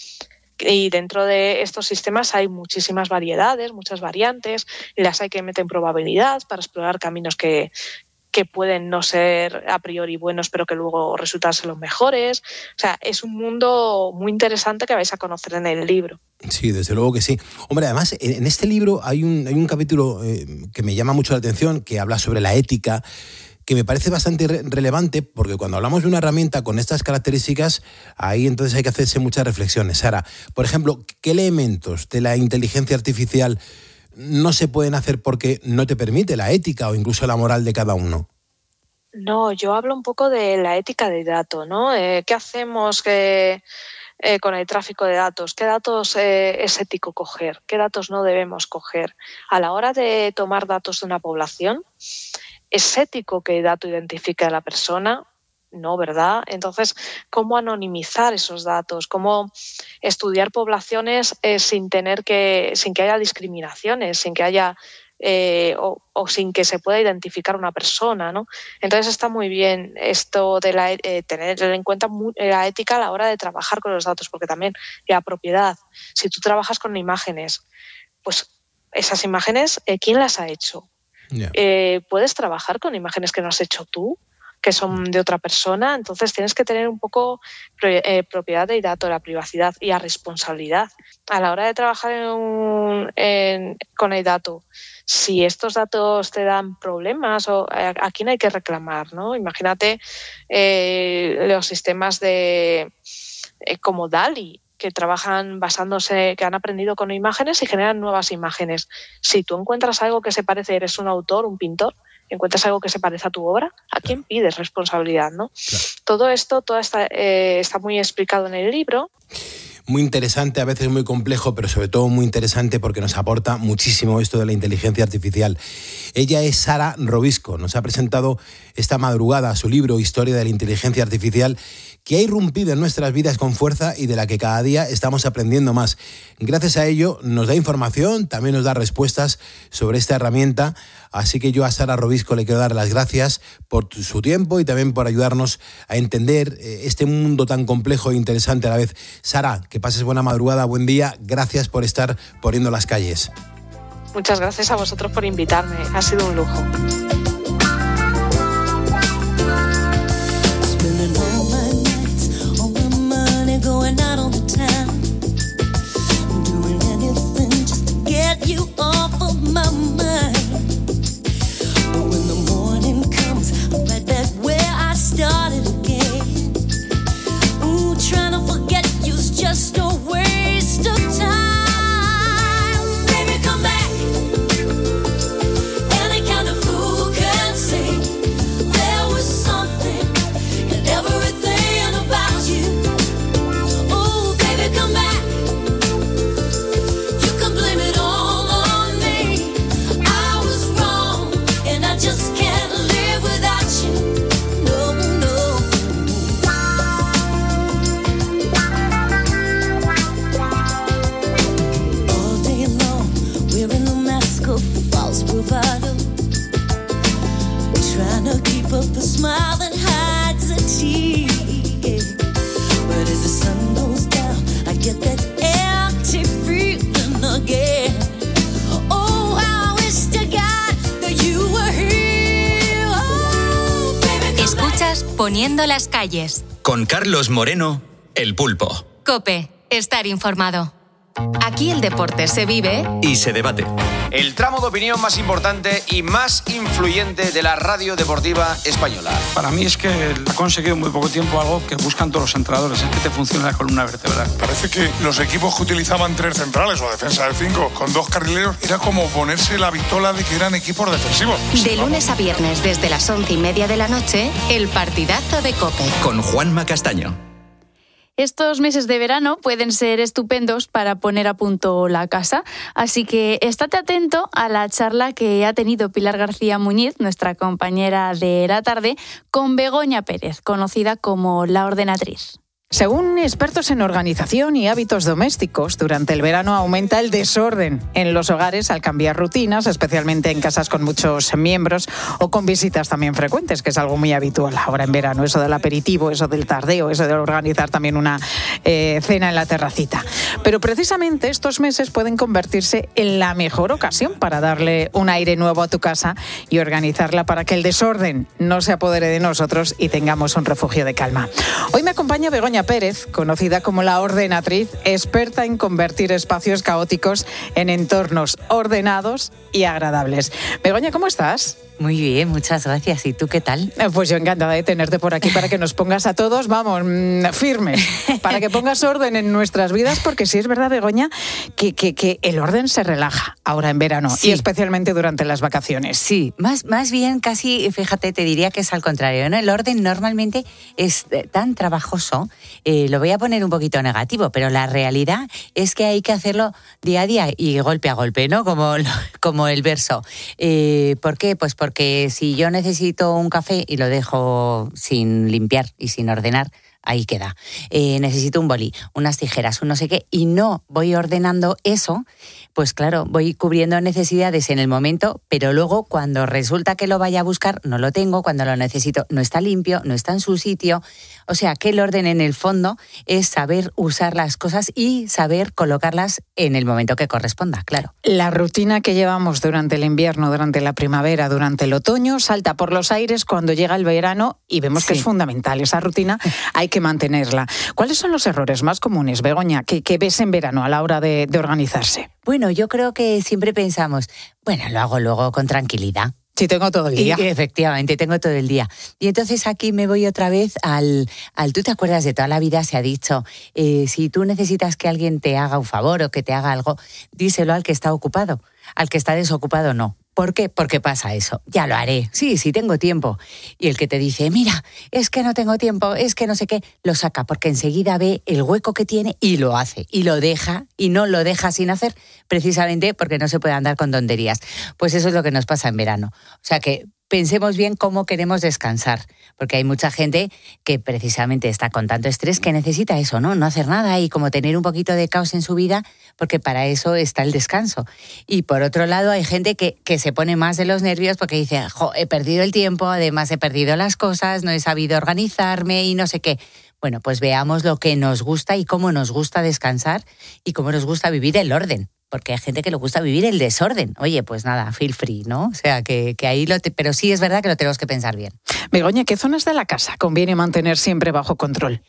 Y dentro de estos sistemas hay muchísimas variedades, muchas variantes, y las hay que meter en probabilidad para explorar caminos que, que pueden no ser a priori buenos, pero que luego resultan ser los mejores. O sea, es un mundo muy interesante que vais a conocer en el libro. Sí, desde luego que sí. Hombre, además, en este libro hay un, hay un capítulo eh, que me llama mucho la atención, que habla sobre la ética, que me parece bastante re- relevante, porque cuando hablamos de una herramienta con estas características, ahí entonces hay que hacerse muchas reflexiones. Sara, por ejemplo, ¿qué elementos de la inteligencia artificial no se pueden hacer porque no te permite la ética o incluso la moral de cada uno? No, yo hablo un poco de la ética de datos, ¿no? Eh, ¿Qué hacemos que, eh, con el tráfico de datos? ¿Qué datos eh, es ético coger? ¿Qué datos no debemos coger? A la hora de tomar datos de una población, ¿es ético que el dato identifique a la persona? No, ¿verdad? Entonces, ¿cómo anonimizar esos datos? ¿Cómo estudiar poblaciones eh, sin tener que, sin que haya discriminaciones, sin que haya eh, o, o sin que se pueda identificar una persona, ¿no? Entonces está muy bien esto de la, eh, tener en cuenta muy, la ética a la hora de trabajar con los datos, porque también la propiedad. Si tú trabajas con imágenes, pues esas imágenes, eh, ¿quién las ha hecho? Yeah. Eh, ¿Puedes trabajar con imágenes que no has hecho tú, que son de otra persona? Entonces tienes que tener un poco eh, propiedad de datos, la privacidad y la responsabilidad. A la hora de trabajar en un, en, con el dato, si estos datos te dan problemas, o a, a quién hay que reclamar, ¿no? Imagínate eh, los sistemas de eh, como DALL-E, que trabajan basándose, que han aprendido con imágenes y generan nuevas imágenes. Si tú encuentras algo que se parece, eres un autor, un pintor, encuentras algo que se parece a tu obra, ¿a quién pides responsabilidad, no? Claro. Todo esto todo está, eh, está muy explicado en el libro. Muy interesante, a veces muy complejo, pero sobre todo muy interesante porque nos aporta muchísimo esto de la inteligencia artificial. Ella es Sara Robisco, nos ha presentado esta madrugada su libro Historia de la Inteligencia Artificial, que ha irrumpido en nuestras vidas con fuerza y de la que cada día estamos aprendiendo más. Gracias a ello nos da información, también nos da respuestas sobre esta herramienta, así que yo a Sara Robisco le quiero dar las gracias por su tiempo y también por ayudarnos a entender este mundo tan complejo e interesante a la vez. Sara, que pases buena madrugada, buen día, gracias por estar poniendo las calles. Muchas gracias a vosotros por invitarme, ha sido un lujo. Going out on the town, doing anything just to get you off of my mind. But when the morning comes, I'm right back where I started again. Ooh, trying to forget you's just a waste of time. Baby, come back. Any kind of fool can see there was something in everything about you. Come back. You can blame it all on me. I was wrong, and I just can't live without you. No, no. All day long, wearing a mask of false bravado, trying to keep up a smile that hides a tear. But as the sun goes down, I get that empty feeling again. Oh, I wish to God that you were here. Oh, baby, Escuchas Poniendo las calles. Con Carlos Moreno, El Pulpo. COPE, estar informado. Aquí el deporte se vive y se debate. El tramo de opinión más importante y más influyente de la radio deportiva española. Para mí es que ha conseguido en muy poco tiempo algo que buscan todos los entrenadores, es que te funcione la columna vertebral. Parece que los equipos que utilizaban tres centrales o defensa de cinco con dos carrileros era como ponerse la vitola de que eran equipos defensivos. De lunes a viernes desde las once y media de la noche, el partidazo de COPE. Con Juanma Castaño. Estos meses de verano pueden ser estupendos para poner a punto la casa, así que estate atento a la charla que ha tenido Pilar García Muñiz, nuestra compañera de la tarde, con Begoña Pérez, conocida como La Ordenatriz. Según expertos en organización y hábitos domésticos, durante el verano aumenta el desorden en los hogares al cambiar rutinas, especialmente en casas con muchos miembros o con visitas también frecuentes, que es algo muy habitual ahora en verano, eso del aperitivo, eso del tardeo, eso de organizar también una eh, cena en la terracita. Pero precisamente estos meses pueden convertirse en la mejor ocasión para darle un aire nuevo a tu casa y organizarla para que el desorden no se apodere de nosotros y tengamos un refugio de calma. Hoy me acompaña Begoña Pérez, conocida como la ordenatriz, experta en convertir espacios caóticos en entornos ordenados y agradables. Begoña, ¿cómo estás? Muy bien, muchas gracias. ¿Y tú qué tal? Pues yo encantada de tenerte por aquí para que nos pongas a todos, vamos, firmes, para que pongas orden en nuestras vidas, porque sí es verdad, Begoña, que, que, que el orden se relaja ahora en verano, sí, y especialmente durante las vacaciones. Sí, más, más bien casi, fíjate, te diría que es al contrario, ¿no? El orden normalmente es tan trabajoso, eh, lo voy a poner un poquito negativo, pero la realidad es que hay que hacerlo día a día y golpe a golpe, ¿no? Como, como el verso. Eh, ¿Por qué? Pues por Porque si yo necesito un café y lo dejo sin limpiar y sin ordenar, ahí queda. Eh, necesito un bolí, unas tijeras, un no sé qué, y no voy ordenando eso, pues claro, voy cubriendo necesidades en el momento, pero luego cuando resulta que lo vaya a buscar, no lo tengo, cuando lo necesito no está limpio, no está en su sitio. O sea, que el orden en el fondo es saber usar las cosas y saber colocarlas en el momento que corresponda, claro. La rutina que llevamos durante el invierno, durante la primavera, durante el otoño, salta por los aires cuando llega el verano y vemos sí. que es fundamental. Esa rutina hay que mantenerla. ¿Cuáles son los errores más comunes, Begoña, que, que ves en verano a la hora de, de organizarse? Bueno, yo creo que siempre pensamos, bueno, lo hago luego con tranquilidad. Sí, tengo todo el día. Y, efectivamente, tengo todo el día. Y entonces aquí me voy otra vez al... al ¿tú te acuerdas? De toda la vida se ha dicho, eh, si tú necesitas que alguien te haga un favor o que te haga algo, díselo al que está ocupado. Al que está desocupado, no. ¿Por qué? Porque pasa eso. Ya lo haré. Sí, sí tengo tiempo. Y el que te dice, mira, es que no tengo tiempo, es que no sé qué, lo saca porque enseguida ve el hueco que tiene y lo hace. Y lo deja, y no lo deja sin hacer, precisamente porque no se puede andar con tonterías. Pues eso es lo que nos pasa en verano. O sea que pensemos bien cómo queremos descansar, porque hay mucha gente que precisamente está con tanto estrés que necesita eso, ¿no? No hacer nada y como tener un poquito de caos en su vida, porque para eso está el descanso. Y por otro lado hay gente que, que se pone más de los nervios porque dice, jo, he perdido el tiempo, además he perdido las cosas, no he sabido organizarme y no sé qué. Bueno, pues veamos lo que nos gusta y cómo nos gusta descansar y cómo nos gusta vivir el orden. Porque hay gente que le gusta vivir el desorden. Oye, pues nada, feel free, ¿no? O sea, que, que ahí lo... Te... Pero sí es verdad que lo tenemos que pensar bien. Begoña, ¿qué zonas de la casa conviene mantener siempre bajo control?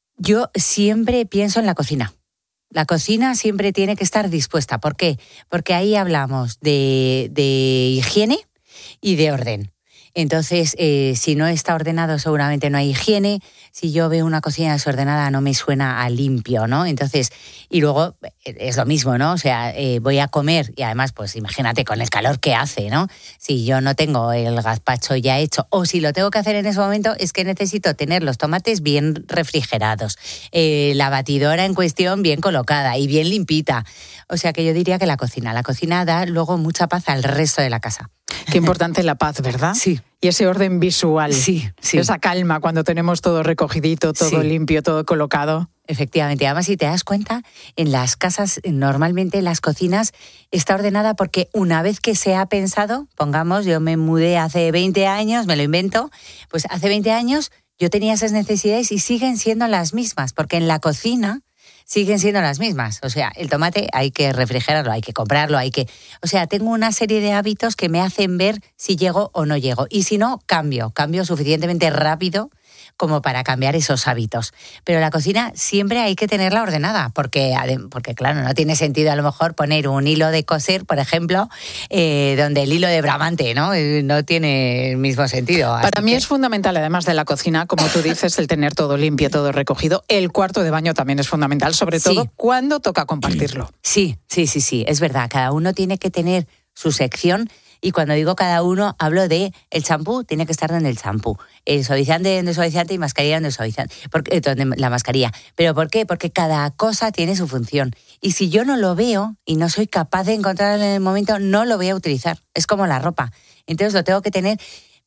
Yo siempre pienso en la cocina. La cocina siempre tiene que estar dispuesta. ¿Por qué? Porque ahí hablamos de, de higiene y de orden. Entonces, eh, si no está ordenado, seguramente no hay higiene. Si yo veo una cocina desordenada, no me suena a limpio, ¿no? Entonces, y luego es lo mismo, ¿no? O sea, eh, voy a comer y además, pues imagínate con el calor que hace, ¿no? Si yo no tengo el gazpacho ya hecho o si lo tengo que hacer en ese momento, es que necesito tener los tomates bien refrigerados, eh, la batidora en cuestión bien colocada y bien limpita. O sea, que yo diría que la cocina. La cocina da luego mucha paz al resto de la casa. Qué importante la paz, ¿verdad? Sí. Y ese orden visual. Sí, sí. Esa calma cuando tenemos todo recogidito, todo sí. limpio, todo colocado. Efectivamente. Además, si te das cuenta, en las casas, normalmente las cocinas está ordenada porque una vez que se ha pensado, pongamos, yo me mudé hace veinte años, me lo invento, pues hace veinte años yo tenía esas necesidades y siguen siendo las mismas, porque en la cocina siguen siendo las mismas. O sea, el tomate hay que refrigerarlo, hay que comprarlo, hay que... O sea, tengo una serie de hábitos que me hacen ver si llego o no llego. Y si no, cambio. Cambio suficientemente rápido como para cambiar esos hábitos. Pero la cocina siempre hay que tenerla ordenada, porque, porque claro, no tiene sentido a lo mejor poner un hilo de coser, por ejemplo, eh, donde el hilo de bramante, ¿no? No tiene el mismo sentido. Para Así mí que... es fundamental, además de la cocina, como tú dices, el tener todo limpio, todo recogido. El cuarto de baño también es fundamental, sobre todo sí. cuando toca compartirlo. Sí, sí, sí, sí, es verdad. Cada uno tiene que tener su sección. Y cuando digo cada uno, hablo de el champú, tiene que estar donde el champú, el suavizante donde el suavizante y mascarilla donde el suavizante, porque, donde la mascarilla. ¿Pero por qué? Porque cada cosa tiene su función. Y si yo no lo veo y no soy capaz de encontrarlo en el momento, no lo voy a utilizar. Es como la ropa. Entonces lo tengo que tener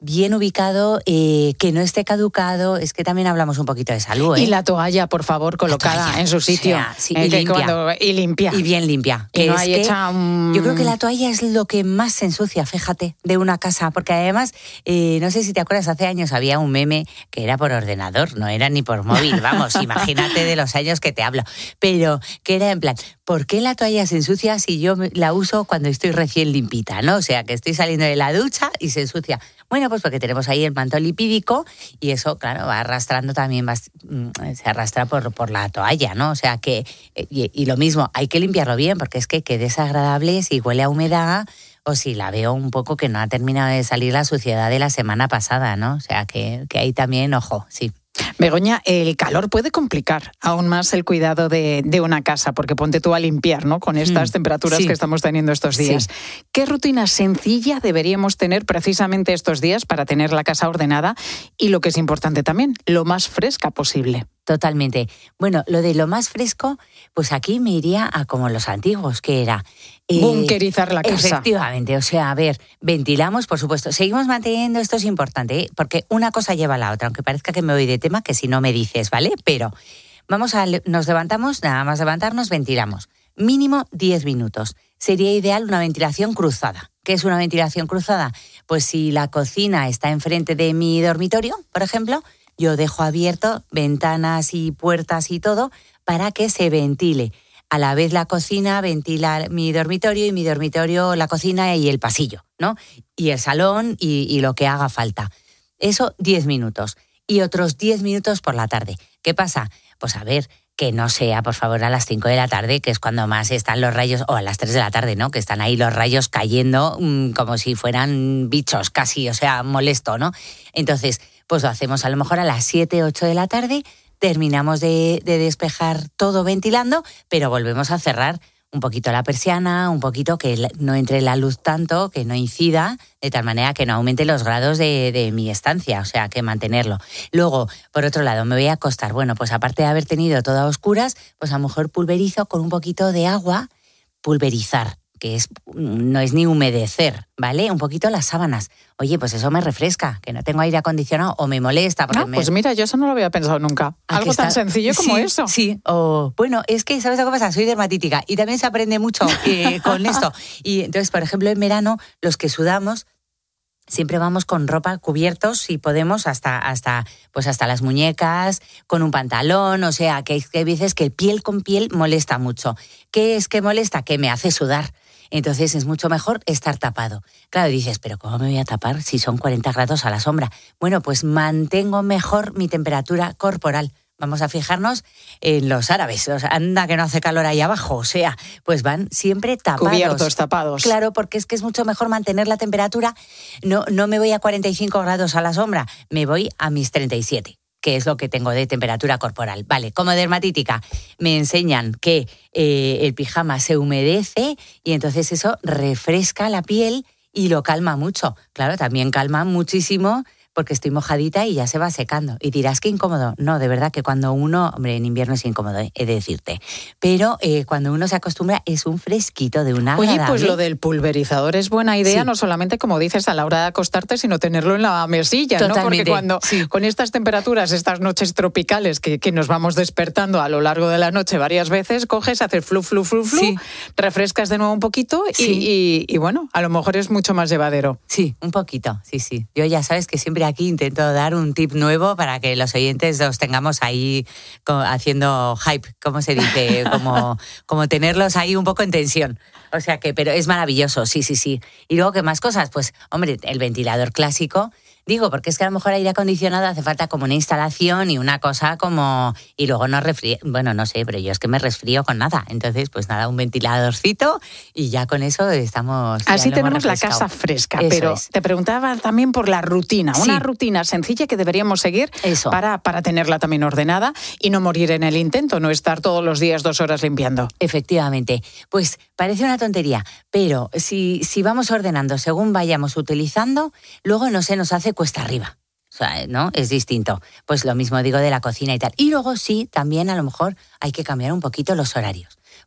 bien ubicado, eh, que no esté caducado. Es que también hablamos un poquito de salud, ¿eh? Y la toalla, por favor, colocada toalla, en su sitio. O sea, sí, eh, y, que limpia. cuando- y limpia. Y bien limpia. Y Que no es hay que hecha un- Yo creo que la toalla es lo que más se ensucia, fíjate, de una casa. Porque además, eh, no sé si te acuerdas, hace años había un meme que era por ordenador, no era ni por móvil, vamos, imagínate de los años que te hablo. Pero que era en plan, ¿por qué la toalla se ensucia si yo la uso cuando estoy recién limpita, ¿no? O sea, que estoy saliendo de la ducha y se ensucia. Bueno, pues porque tenemos ahí el manto lipídico y eso, claro, va arrastrando también, va, se arrastra por, por la toalla, ¿no? O sea que, y, y lo mismo, hay que limpiarlo bien, porque es que qué desagradable si huele a humedad o si la veo un poco que no ha terminado de salir la suciedad de la semana pasada, ¿no? O sea que, que ahí también, ojo, sí. Begoña, el calor puede complicar aún más el cuidado de, de una casa, porque ponte tú a limpiar, ¿no? Con estas Mm, temperaturas sí. que estamos teniendo estos días. Sí. ¿Qué rutina sencilla deberíamos tener precisamente estos días para tener la casa ordenada y, lo que es importante también, lo más fresca posible? Totalmente. Bueno, lo de lo más fresco, pues aquí me iría a como los antiguos, que era... eh, Bunkerizar la casa. Efectivamente, o sea, a ver, ventilamos, por supuesto. Seguimos manteniendo, esto es importante, ¿eh? Porque una cosa lleva a la otra, aunque parezca que me voy de tema, que si no me dices, ¿vale? Pero vamos a, nos levantamos, nada más levantarnos, ventilamos. Mínimo diez minutos. Sería ideal una ventilación cruzada. ¿Qué es una ventilación cruzada? Pues si la cocina está enfrente de mi dormitorio, por ejemplo, yo dejo abierto ventanas y puertas y todo para que se ventile. A la vez la cocina ventila mi dormitorio y mi dormitorio la cocina y el pasillo, ¿no? Y el salón y, y lo que haga falta. Eso diez minutos. Y otros diez minutos por la tarde. ¿Qué pasa? Pues a ver, que no sea, por favor, a las cinco de la tarde, que es cuando más están los rayos, o a las tres de la tarde, ¿no? Que están ahí los rayos cayendo mmm, como si fueran bichos casi, o sea, molesto, ¿no? Entonces, pues lo hacemos a lo mejor a las siete, ocho de la tarde, terminamos de, de despejar todo ventilando, pero volvemos a cerrar un poquito la persiana, un poquito que no entre la luz tanto, que no incida, de tal manera que no aumente los grados de, de mi estancia, o sea, que mantenerlo. Luego, por otro lado, me voy a acostar. Bueno, pues aparte de haber tenido todo a oscuras, pues a lo mejor pulverizo con un poquito de agua, pulverizar, que es, no es ni humedecer, ¿vale? Un poquito las sábanas. Oye, pues eso me refresca, que no tengo aire acondicionado o me molesta. Porque No, me... pues mira, yo eso no lo había pensado nunca. ¿A Algo que tan está- sencillo como Sí, eso. Sí, o bueno, es que, ¿sabes lo que pasa? Soy dermatítica y también se aprende mucho eh, con esto. Y entonces, por ejemplo, en verano, los que sudamos, siempre vamos con ropa cubiertos, si podemos, hasta, hasta, pues hasta las muñecas, con un pantalón, o sea, que hay, que hay veces que piel con piel molesta mucho. ¿Qué es que molesta? Que me hace sudar. Entonces es mucho mejor estar tapado. Claro, dices, pero ¿cómo me voy a tapar si son cuarenta grados a la sombra? Bueno, pues mantengo mejor mi temperatura corporal. Vamos a fijarnos en los árabes. O sea, anda que no hace calor ahí abajo. O sea, pues van siempre tapados. Cubiertos, tapados. Claro, porque es que es mucho mejor mantener la temperatura. No, no me voy a cuarenta y cinco grados a la sombra, me voy a mis treinta y siete. Que es lo que tengo de temperatura corporal. Vale, como dermatítica me enseñan que eh, el pijama se humedece y entonces eso refresca la piel y lo calma mucho. Claro, también calma muchísimo porque estoy mojadita y ya se va secando. Y dirás, qué incómodo. No, de verdad que cuando uno, hombre, en invierno es incómodo, he de decirte, pero eh, cuando uno se acostumbra es un fresquito de una Oye, pues lo del pulverizador es buena idea, Sí. no solamente, como dices, a la hora de acostarte, sino tenerlo en la mesilla, ¿no? Porque Totalmente, cuando con estas temperaturas, estas noches tropicales que, que nos vamos despertando a lo largo de la noche varias veces, coges, haces flu, flu, flu, flu, Sí. refrescas de nuevo un poquito y, Sí. y- y, bueno, a lo mejor es mucho más llevadero. Sí, un poquito, sí, sí. Yo ya sabes que siempre aquí intento dar un tip nuevo para que los oyentes los tengamos ahí co- haciendo hype, ¿cómo se dice? Como, como tenerlos ahí un poco en tensión. O sea que, pero es maravilloso, sí, sí, sí. Y luego, ¿qué más cosas? Pues, hombre, el ventilador clásico. Digo, porque es que a lo mejor aire acondicionado hace falta como una instalación y una cosa como... Y luego no resfrío, bueno, no sé, pero yo es que me resfrío con nada. Entonces, pues nada, un ventiladorcito y ya con eso estamos... ya Así lo hemos tenemos la refrescado. casa fresca, Eso pero es. te preguntaba también por la rutina, Sí. una rutina sencilla que deberíamos seguir Eso. para, para tenerla también ordenada y no morir en el intento, no estar todos los días dos horas limpiando. Efectivamente. Pues parece una tontería, pero si, si vamos ordenando según vayamos utilizando, luego no se nos hace cuesta arriba. O sea, ¿no? Es distinto. Pues lo mismo digo de la cocina y tal. Y luego sí, también a lo mejor hay que cambiar un poquito los horarios.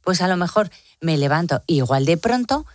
pues a lo mejor me levanto igual de pronto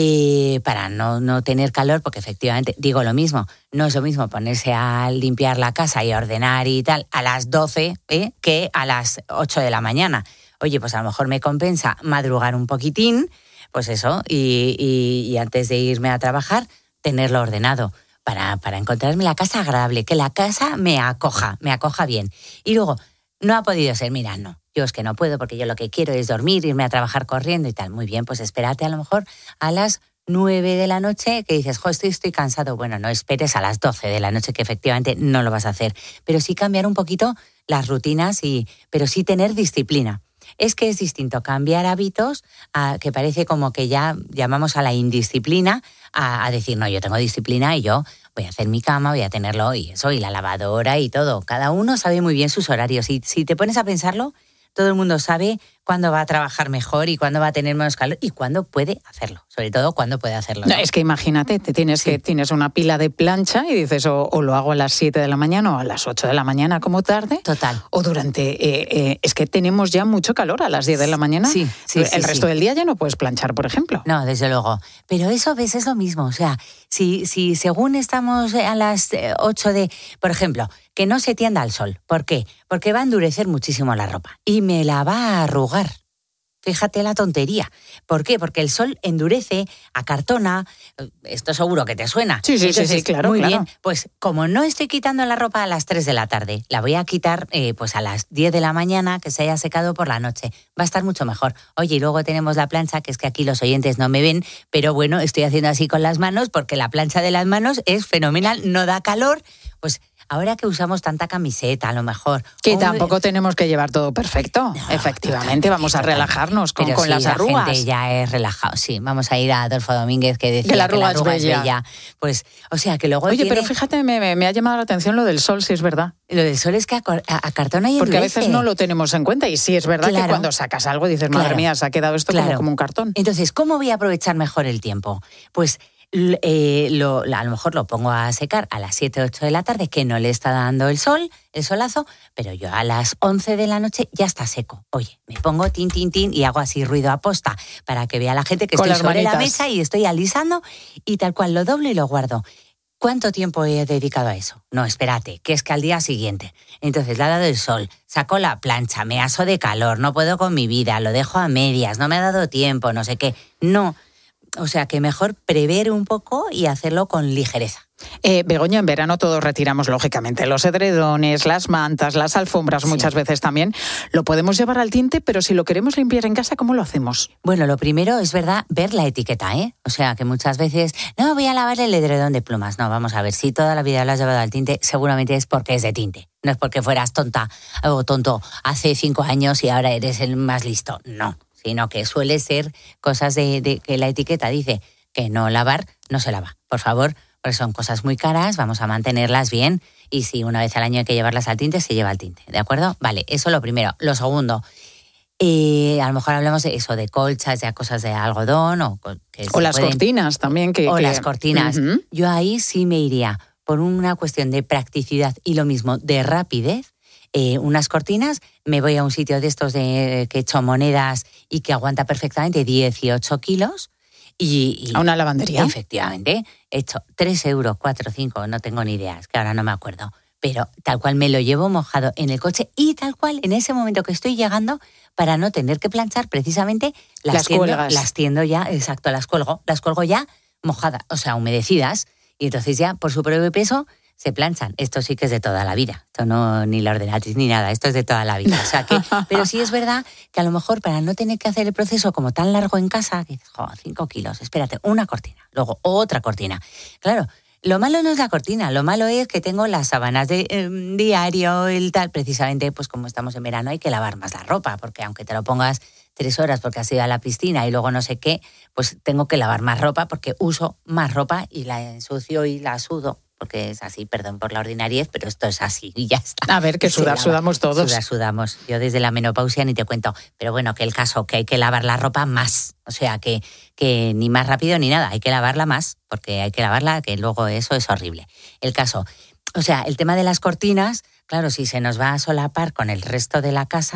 eh, para no, no tener calor, porque efectivamente digo lo mismo, no es lo mismo ponerse a limpiar la casa y a ordenar y tal a las doce ¿eh? que a las ocho de la mañana. Oye, pues a lo mejor me compensa madrugar un poquitín, pues eso, y, y, y antes de irme a trabajar, tenerlo ordenado. Para, para encontrarme la casa agradable, que la casa me acoja, me acoja bien. Y luego, no ha podido ser, mira, no, yo es que no puedo porque yo lo que quiero es dormir, irme a trabajar corriendo y tal. Muy bien, pues espérate a lo mejor a las nueve de la noche que dices, jo, estoy, estoy cansado. Bueno, no esperes a las doce de la noche, que efectivamente no lo vas a hacer. Pero sí cambiar un poquito las rutinas, y, pero sí tener disciplina. Es que es distinto cambiar hábitos, a, que parece como que ya llamamos a la indisciplina, a, a decir, no, yo tengo disciplina y yo voy a hacer mi cama, voy a tenerlo y eso, y la lavadora y todo. Cada uno sabe muy bien sus horarios. Y si te pones a pensarlo, todo el mundo sabe cuándo va a trabajar mejor y cuándo va a tener menos calor y cuándo puede hacerlo. Sobre todo, cuándo puede hacerlo. ¿no? No, es que imagínate, te tienes, sí. que, tienes una pila de plancha y dices, o, o lo hago a las siete de la mañana o a las ocho de la mañana como tarde. Total. O durante... Eh, eh, es que tenemos ya mucho calor a las diez de la mañana. Sí, sí, El sí, resto sí. del día ya no puedes planchar, por ejemplo. No, desde luego. Pero eso, ves, es lo mismo. O sea, si, si según estamos a las ocho de... Por ejemplo, que no se tienda al sol. ¿Por qué? Porque va a endurecer muchísimo la ropa y me la va a arrugar. Fíjate la tontería. ¿Por qué? Porque el sol endurece, acartona. Esto seguro que te suena. Sí, sí, Entonces, sí, sí, claro. Muy claro. bien. Pues como no estoy quitando la ropa a las tres de la tarde, la voy a quitar eh, pues a las diez de la mañana, que se haya secado por la noche. Va a estar mucho mejor. Oye, y luego tenemos la plancha, que es que aquí los oyentes no me ven, pero bueno, estoy haciendo así con las manos, porque la plancha de las manos es fenomenal, no da calor. Pues ahora que usamos tanta camiseta, a lo mejor... Que hombre, tampoco tenemos que llevar todo perfecto. No, Efectivamente, vamos a relajarnos con, con sí, las arrugas. La gente ya es relajado, sí. Vamos a ir a Adolfo Domínguez, que decía que la arruga, que la arruga es, bella. es bella. Pues, o sea, que luego Oye, tiene... pero fíjate, me, me ha llamado la atención lo del sol, si es verdad. Lo del sol es que acartona y endurece. Porque a veces no lo tenemos en cuenta, y sí es verdad claro. que cuando sacas algo dices, madre claro. mía, se ha quedado esto claro. como, como un cartón. Entonces, ¿cómo voy a aprovechar mejor el tiempo? Pues... Eh, lo, a lo mejor lo pongo a secar a las siete, ocho de la tarde, que no le está dando el sol, el solazo, pero yo a las once de la noche ya está seco. Oye, me pongo tin, tin, tin y hago así ruido aposta para que vea la gente que Con estoy sobre manitas. la mesa y estoy alisando, y tal cual lo doblo y lo guardo. ¿Cuánto tiempo he dedicado a eso? No, espérate, que es que al día siguiente. Entonces le ha dado el sol, saco la plancha, me aso de calor, no puedo con mi vida, lo dejo a medias, no me ha dado tiempo, no sé qué. No. O sea, que mejor prever un poco y hacerlo con ligereza. Eh, Begoña, en verano todos retiramos, lógicamente, los edredones, las mantas, las alfombras, sí. muchas veces también. Lo podemos llevar al tinte, pero si lo queremos limpiar en casa, ¿cómo lo hacemos? Bueno, lo primero es verdad, ver la etiqueta, ¿eh? O sea, que muchas veces, no, voy a lavar el edredón de plumas. No, vamos a ver, si toda la vida lo has llevado al tinte, seguramente es porque es de tinte. No es porque fueras tonta o tonto hace cinco años y ahora eres el más listo. No. Sino que suele ser cosas de, de que la etiqueta dice que no lavar, no se lava. Por favor, porque son cosas muy caras, vamos a mantenerlas bien, y si una vez al año hay que llevarlas al tinte, se lleva al tinte, ¿de acuerdo? Vale, eso lo primero. Lo segundo, eh, a lo mejor hablamos de eso, de colchas, de cosas de algodón, o, que o las pueden, cortinas también. Que, o que... las cortinas. Uh-huh. Yo ahí sí me iría por una cuestión de practicidad y lo mismo de rapidez. Eh, unas cortinas, me voy a un sitio de estos de que he hecho monedas y que aguanta perfectamente dieciocho kilos. Y, y ¿a una lavandería? Efectivamente, he hecho tres euros, cuatro, cinco, no tengo ni idea, es que ahora no me acuerdo. Pero tal cual me lo llevo mojado en el coche y tal cual en ese momento que estoy llegando, para no tener que planchar, precisamente las, las tiendo, cuelgas. Las tiendo ya, exacto, las cuelgo, las cuelgo ya mojadas, o sea, humedecidas, y entonces ya por su propio peso se planchan. Esto sí que es de toda la vida. Esto no ni la ordenatis ni nada. Esto es de toda la vida. O sea que, pero sí es verdad que a lo mejor para no tener que hacer el proceso como tan largo en casa, que dices, jo, cinco kilos, espérate, una cortina, luego otra cortina. Claro, lo malo no es la cortina, lo malo es que tengo las sábanas de eh, diario, el tal. Precisamente, pues como estamos en verano, hay que lavar más la ropa, porque aunque te lo pongas tres horas porque has ido a la piscina y luego no sé qué, pues tengo que lavar más ropa porque uso más ropa y la ensucio y la sudo. Porque es así, perdón por la ordinariez, pero esto es así y ya está. A ver, que sudar, sudamos todos. Sudar, sudamos. Yo desde la menopausia ni te cuento. Pero bueno, que el caso, que hay que lavar la ropa más. O sea, que, que ni más rápido ni nada, hay que lavarla más, porque hay que lavarla, que luego eso es horrible. El caso, o sea, el tema de las cortinas, claro, si se nos va a solapar con el resto de la casa,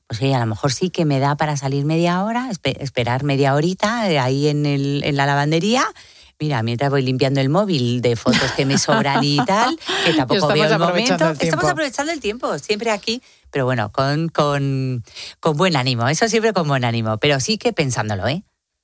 pues oye, a lo mejor sí que me da para salir media hora, espe- esperar media horita ahí en, el, en la lavandería. Mira, mientras voy limpiando el móvil de fotos que me sobran y tal, que tampoco veo el momento. El Estamos aprovechando el tiempo, siempre aquí, pero bueno, con, con, con buen ánimo, eso siempre con buen ánimo, pero sí que pensándolo, ¿eh?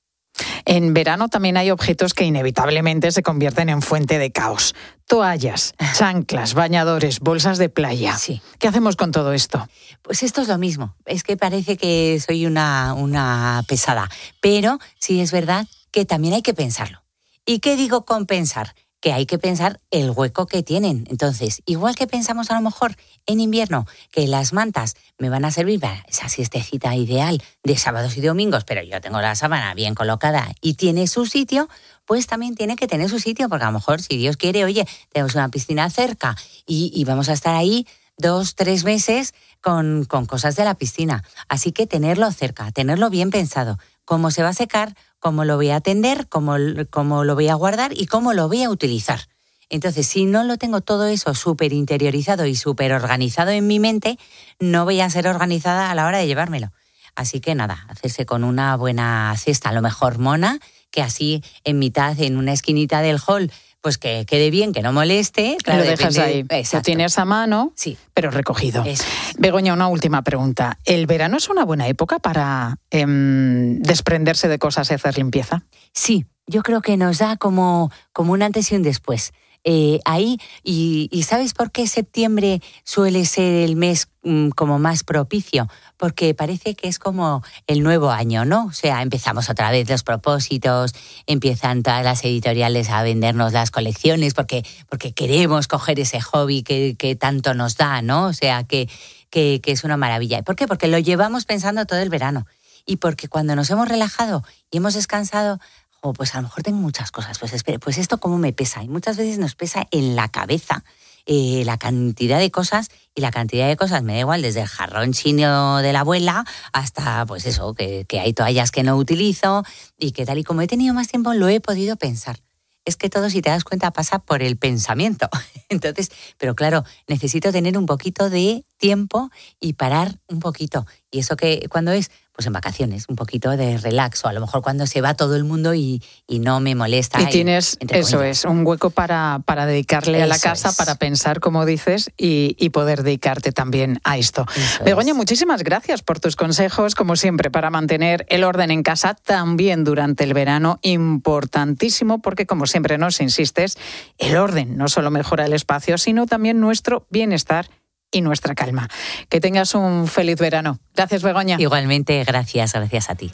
En verano también hay objetos que inevitablemente se convierten en fuente de caos. Toallas, chanclas, bañadores, bolsas de playa. Sí. ¿Qué hacemos con todo esto? Pues esto es lo mismo. Es que parece que soy una, una pesada, pero sí es verdad que también hay que pensarlo. ¿Y qué digo con pensar? Que hay que pensar el hueco que tienen. Entonces, igual que pensamos a lo mejor en invierno que las mantas me van a servir para esa siestecita ideal de sábados y domingos, pero yo tengo la sábana bien colocada y tiene su sitio, pues también tiene que tener su sitio, porque a lo mejor, si Dios quiere, oye, tenemos una piscina cerca y, y vamos a estar ahí dos, tres meses con, con cosas de la piscina. Así que tenerlo cerca, tenerlo bien pensado. Cómo se va a secar, cómo lo voy a atender, cómo, cómo lo voy a guardar y cómo lo voy a utilizar. Entonces, si no lo tengo todo eso súper interiorizado y súper organizado en mi mente, no voy a ser organizada a la hora de llevármelo. Así que nada, hacerse con una buena cesta, a lo mejor mona, que así en mitad, en una esquinita del hall, pues que quede bien, que no moleste. Claro, lo dejas depende, ahí, lo tienes a mano, sí, pero recogido. Eso. Begoña, una última pregunta. ¿El verano es una buena época para eh, desprenderse de cosas y hacer limpieza? Sí, yo creo que nos da como, como un antes y un después. Eh, ahí, y, y ¿sabes por qué septiembre suele ser el mes mm, como más propicio? Porque parece que es como el nuevo año, ¿no? O sea, empezamos otra vez los propósitos, empiezan todas las editoriales a vendernos las colecciones porque, porque queremos coger ese hobby que, que tanto nos da, ¿no? O sea, que, que, que es una maravilla. ¿Por qué? Porque lo llevamos pensando todo el verano. Y porque cuando nos hemos relajado y hemos descansado, oh, pues a lo mejor tengo muchas cosas, pues espera, pues esto cómo me pesa. Y muchas veces nos pesa en la cabeza eh, la cantidad de cosas, y la cantidad de cosas me da igual, desde el jarrón chino de la abuela hasta, pues eso, que, que hay toallas que no utilizo y que tal y como he tenido más tiempo lo he podido pensar. Es que todo, si te das cuenta, pasa por el pensamiento. Entonces, pero claro, necesito tener un poquito de tiempo y parar un poquito. ¿Y eso que cuándo es? Pues en vacaciones, un poquito de relax, o a lo mejor cuando se va todo el mundo y, y no me molesta. Y tienes, entre eso comillas, es, un hueco para, para dedicarle a la Eso casa, es. para pensar, como dices, y, y poder dedicarte también a esto. Eso Begoña, es. muchísimas gracias por tus consejos, como siempre, para mantener el orden en casa también durante el verano, importantísimo, porque como siempre nos insistes, el orden no solo mejora el espacio, sino también nuestro bienestar y nuestra calma. Que tengas un feliz verano. Gracias, Begoña. Igualmente, gracias, gracias a ti.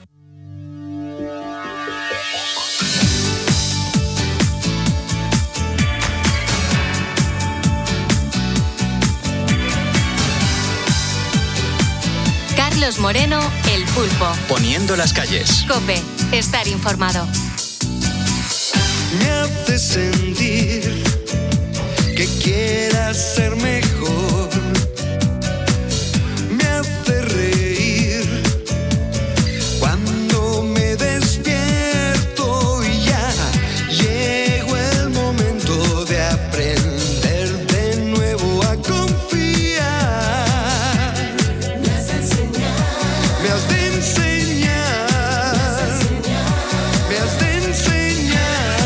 Carlos Moreno, El Pulpo. Poniendo las calles. COPE, estar informado. Me hace sentir que quieras ser mejor. Me hace reír cuando me despierto y ya llegó el momento de aprender de nuevo a confiar. Me has de enseñar, me has de enseñar, me has de enseñar.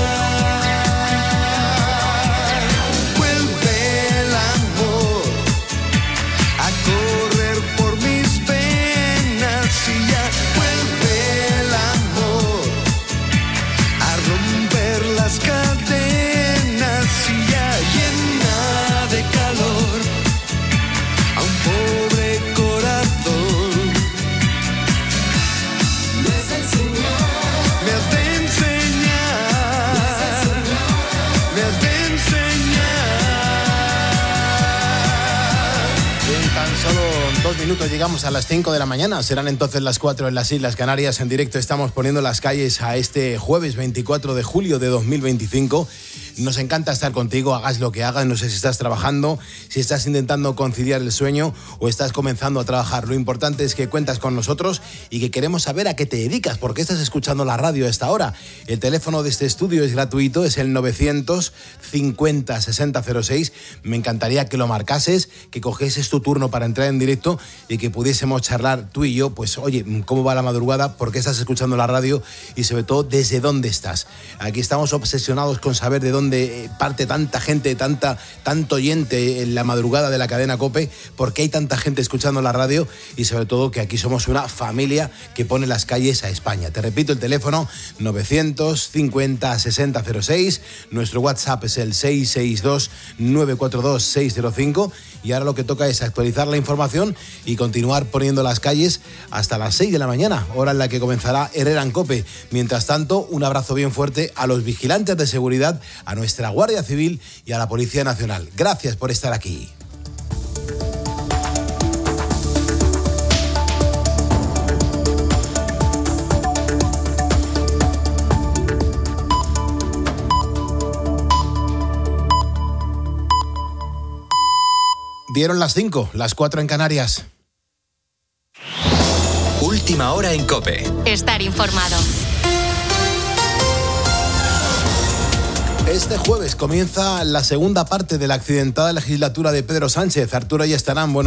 Vuelve el amor a correr por mis venas y ya vuelve el amor a romper las cadenas y ya llena de calor a un pobre corazón. Me has de enseñar, me has de enseñar, me has de enseñar. En tan solo dos minutos llegamos a las cinco de la mañana. Serán entonces las cuatro en las Islas Canarias. En directo estamos poniendo las calles a este jueves veinticuatro de julio de dos mil veinticinco. Nos encanta estar contigo, hagas lo que hagas. No sé si estás trabajando, si estás intentando conciliar el sueño o estás comenzando a trabajar. Lo importante es que cuentas con nosotros y que queremos saber a qué te dedicas, por qué estás escuchando la radio a esta hora. El teléfono de este estudio es gratuito, es el novecientos cincuenta sesenta cero seis. Me encantaría que lo marcases, que cogieses tu turno para entrar en directo radio y que pudiésemos charlar tú y yo, pues oye, ¿cómo va la madrugada? ¿Por qué estás escuchando la radio? Y sobre todo, ¿desde dónde estás? Aquí estamos obsesionados con saber de dónde parte tanta gente, tanta, tanto oyente en la madrugada de la cadena COPE, por qué hay tanta gente escuchando la radio y sobre todo que aquí somos una familia que pone las calles a España. Te repito el teléfono novecientos cincuenta sesenta cero seis, nuestro WhatsApp es el seis seis dos nueve cuatro dos seis cero cinco y ahora lo que toca es actualizar la información y continuar poniendo las calles hasta las seis de la mañana, hora en la que comenzará Herrera en COPE. Mientras tanto, un abrazo bien fuerte a los vigilantes de seguridad, a nuestra Guardia Civil y a la Policía Nacional. Gracias por estar aquí. Dieron las cinco, las cuatro en Canarias. Última hora en COPE. Estar informado. Este jueves comienza la segunda parte de la accidentada legislatura de Pedro Sánchez. Arturo Ayestarán, buenos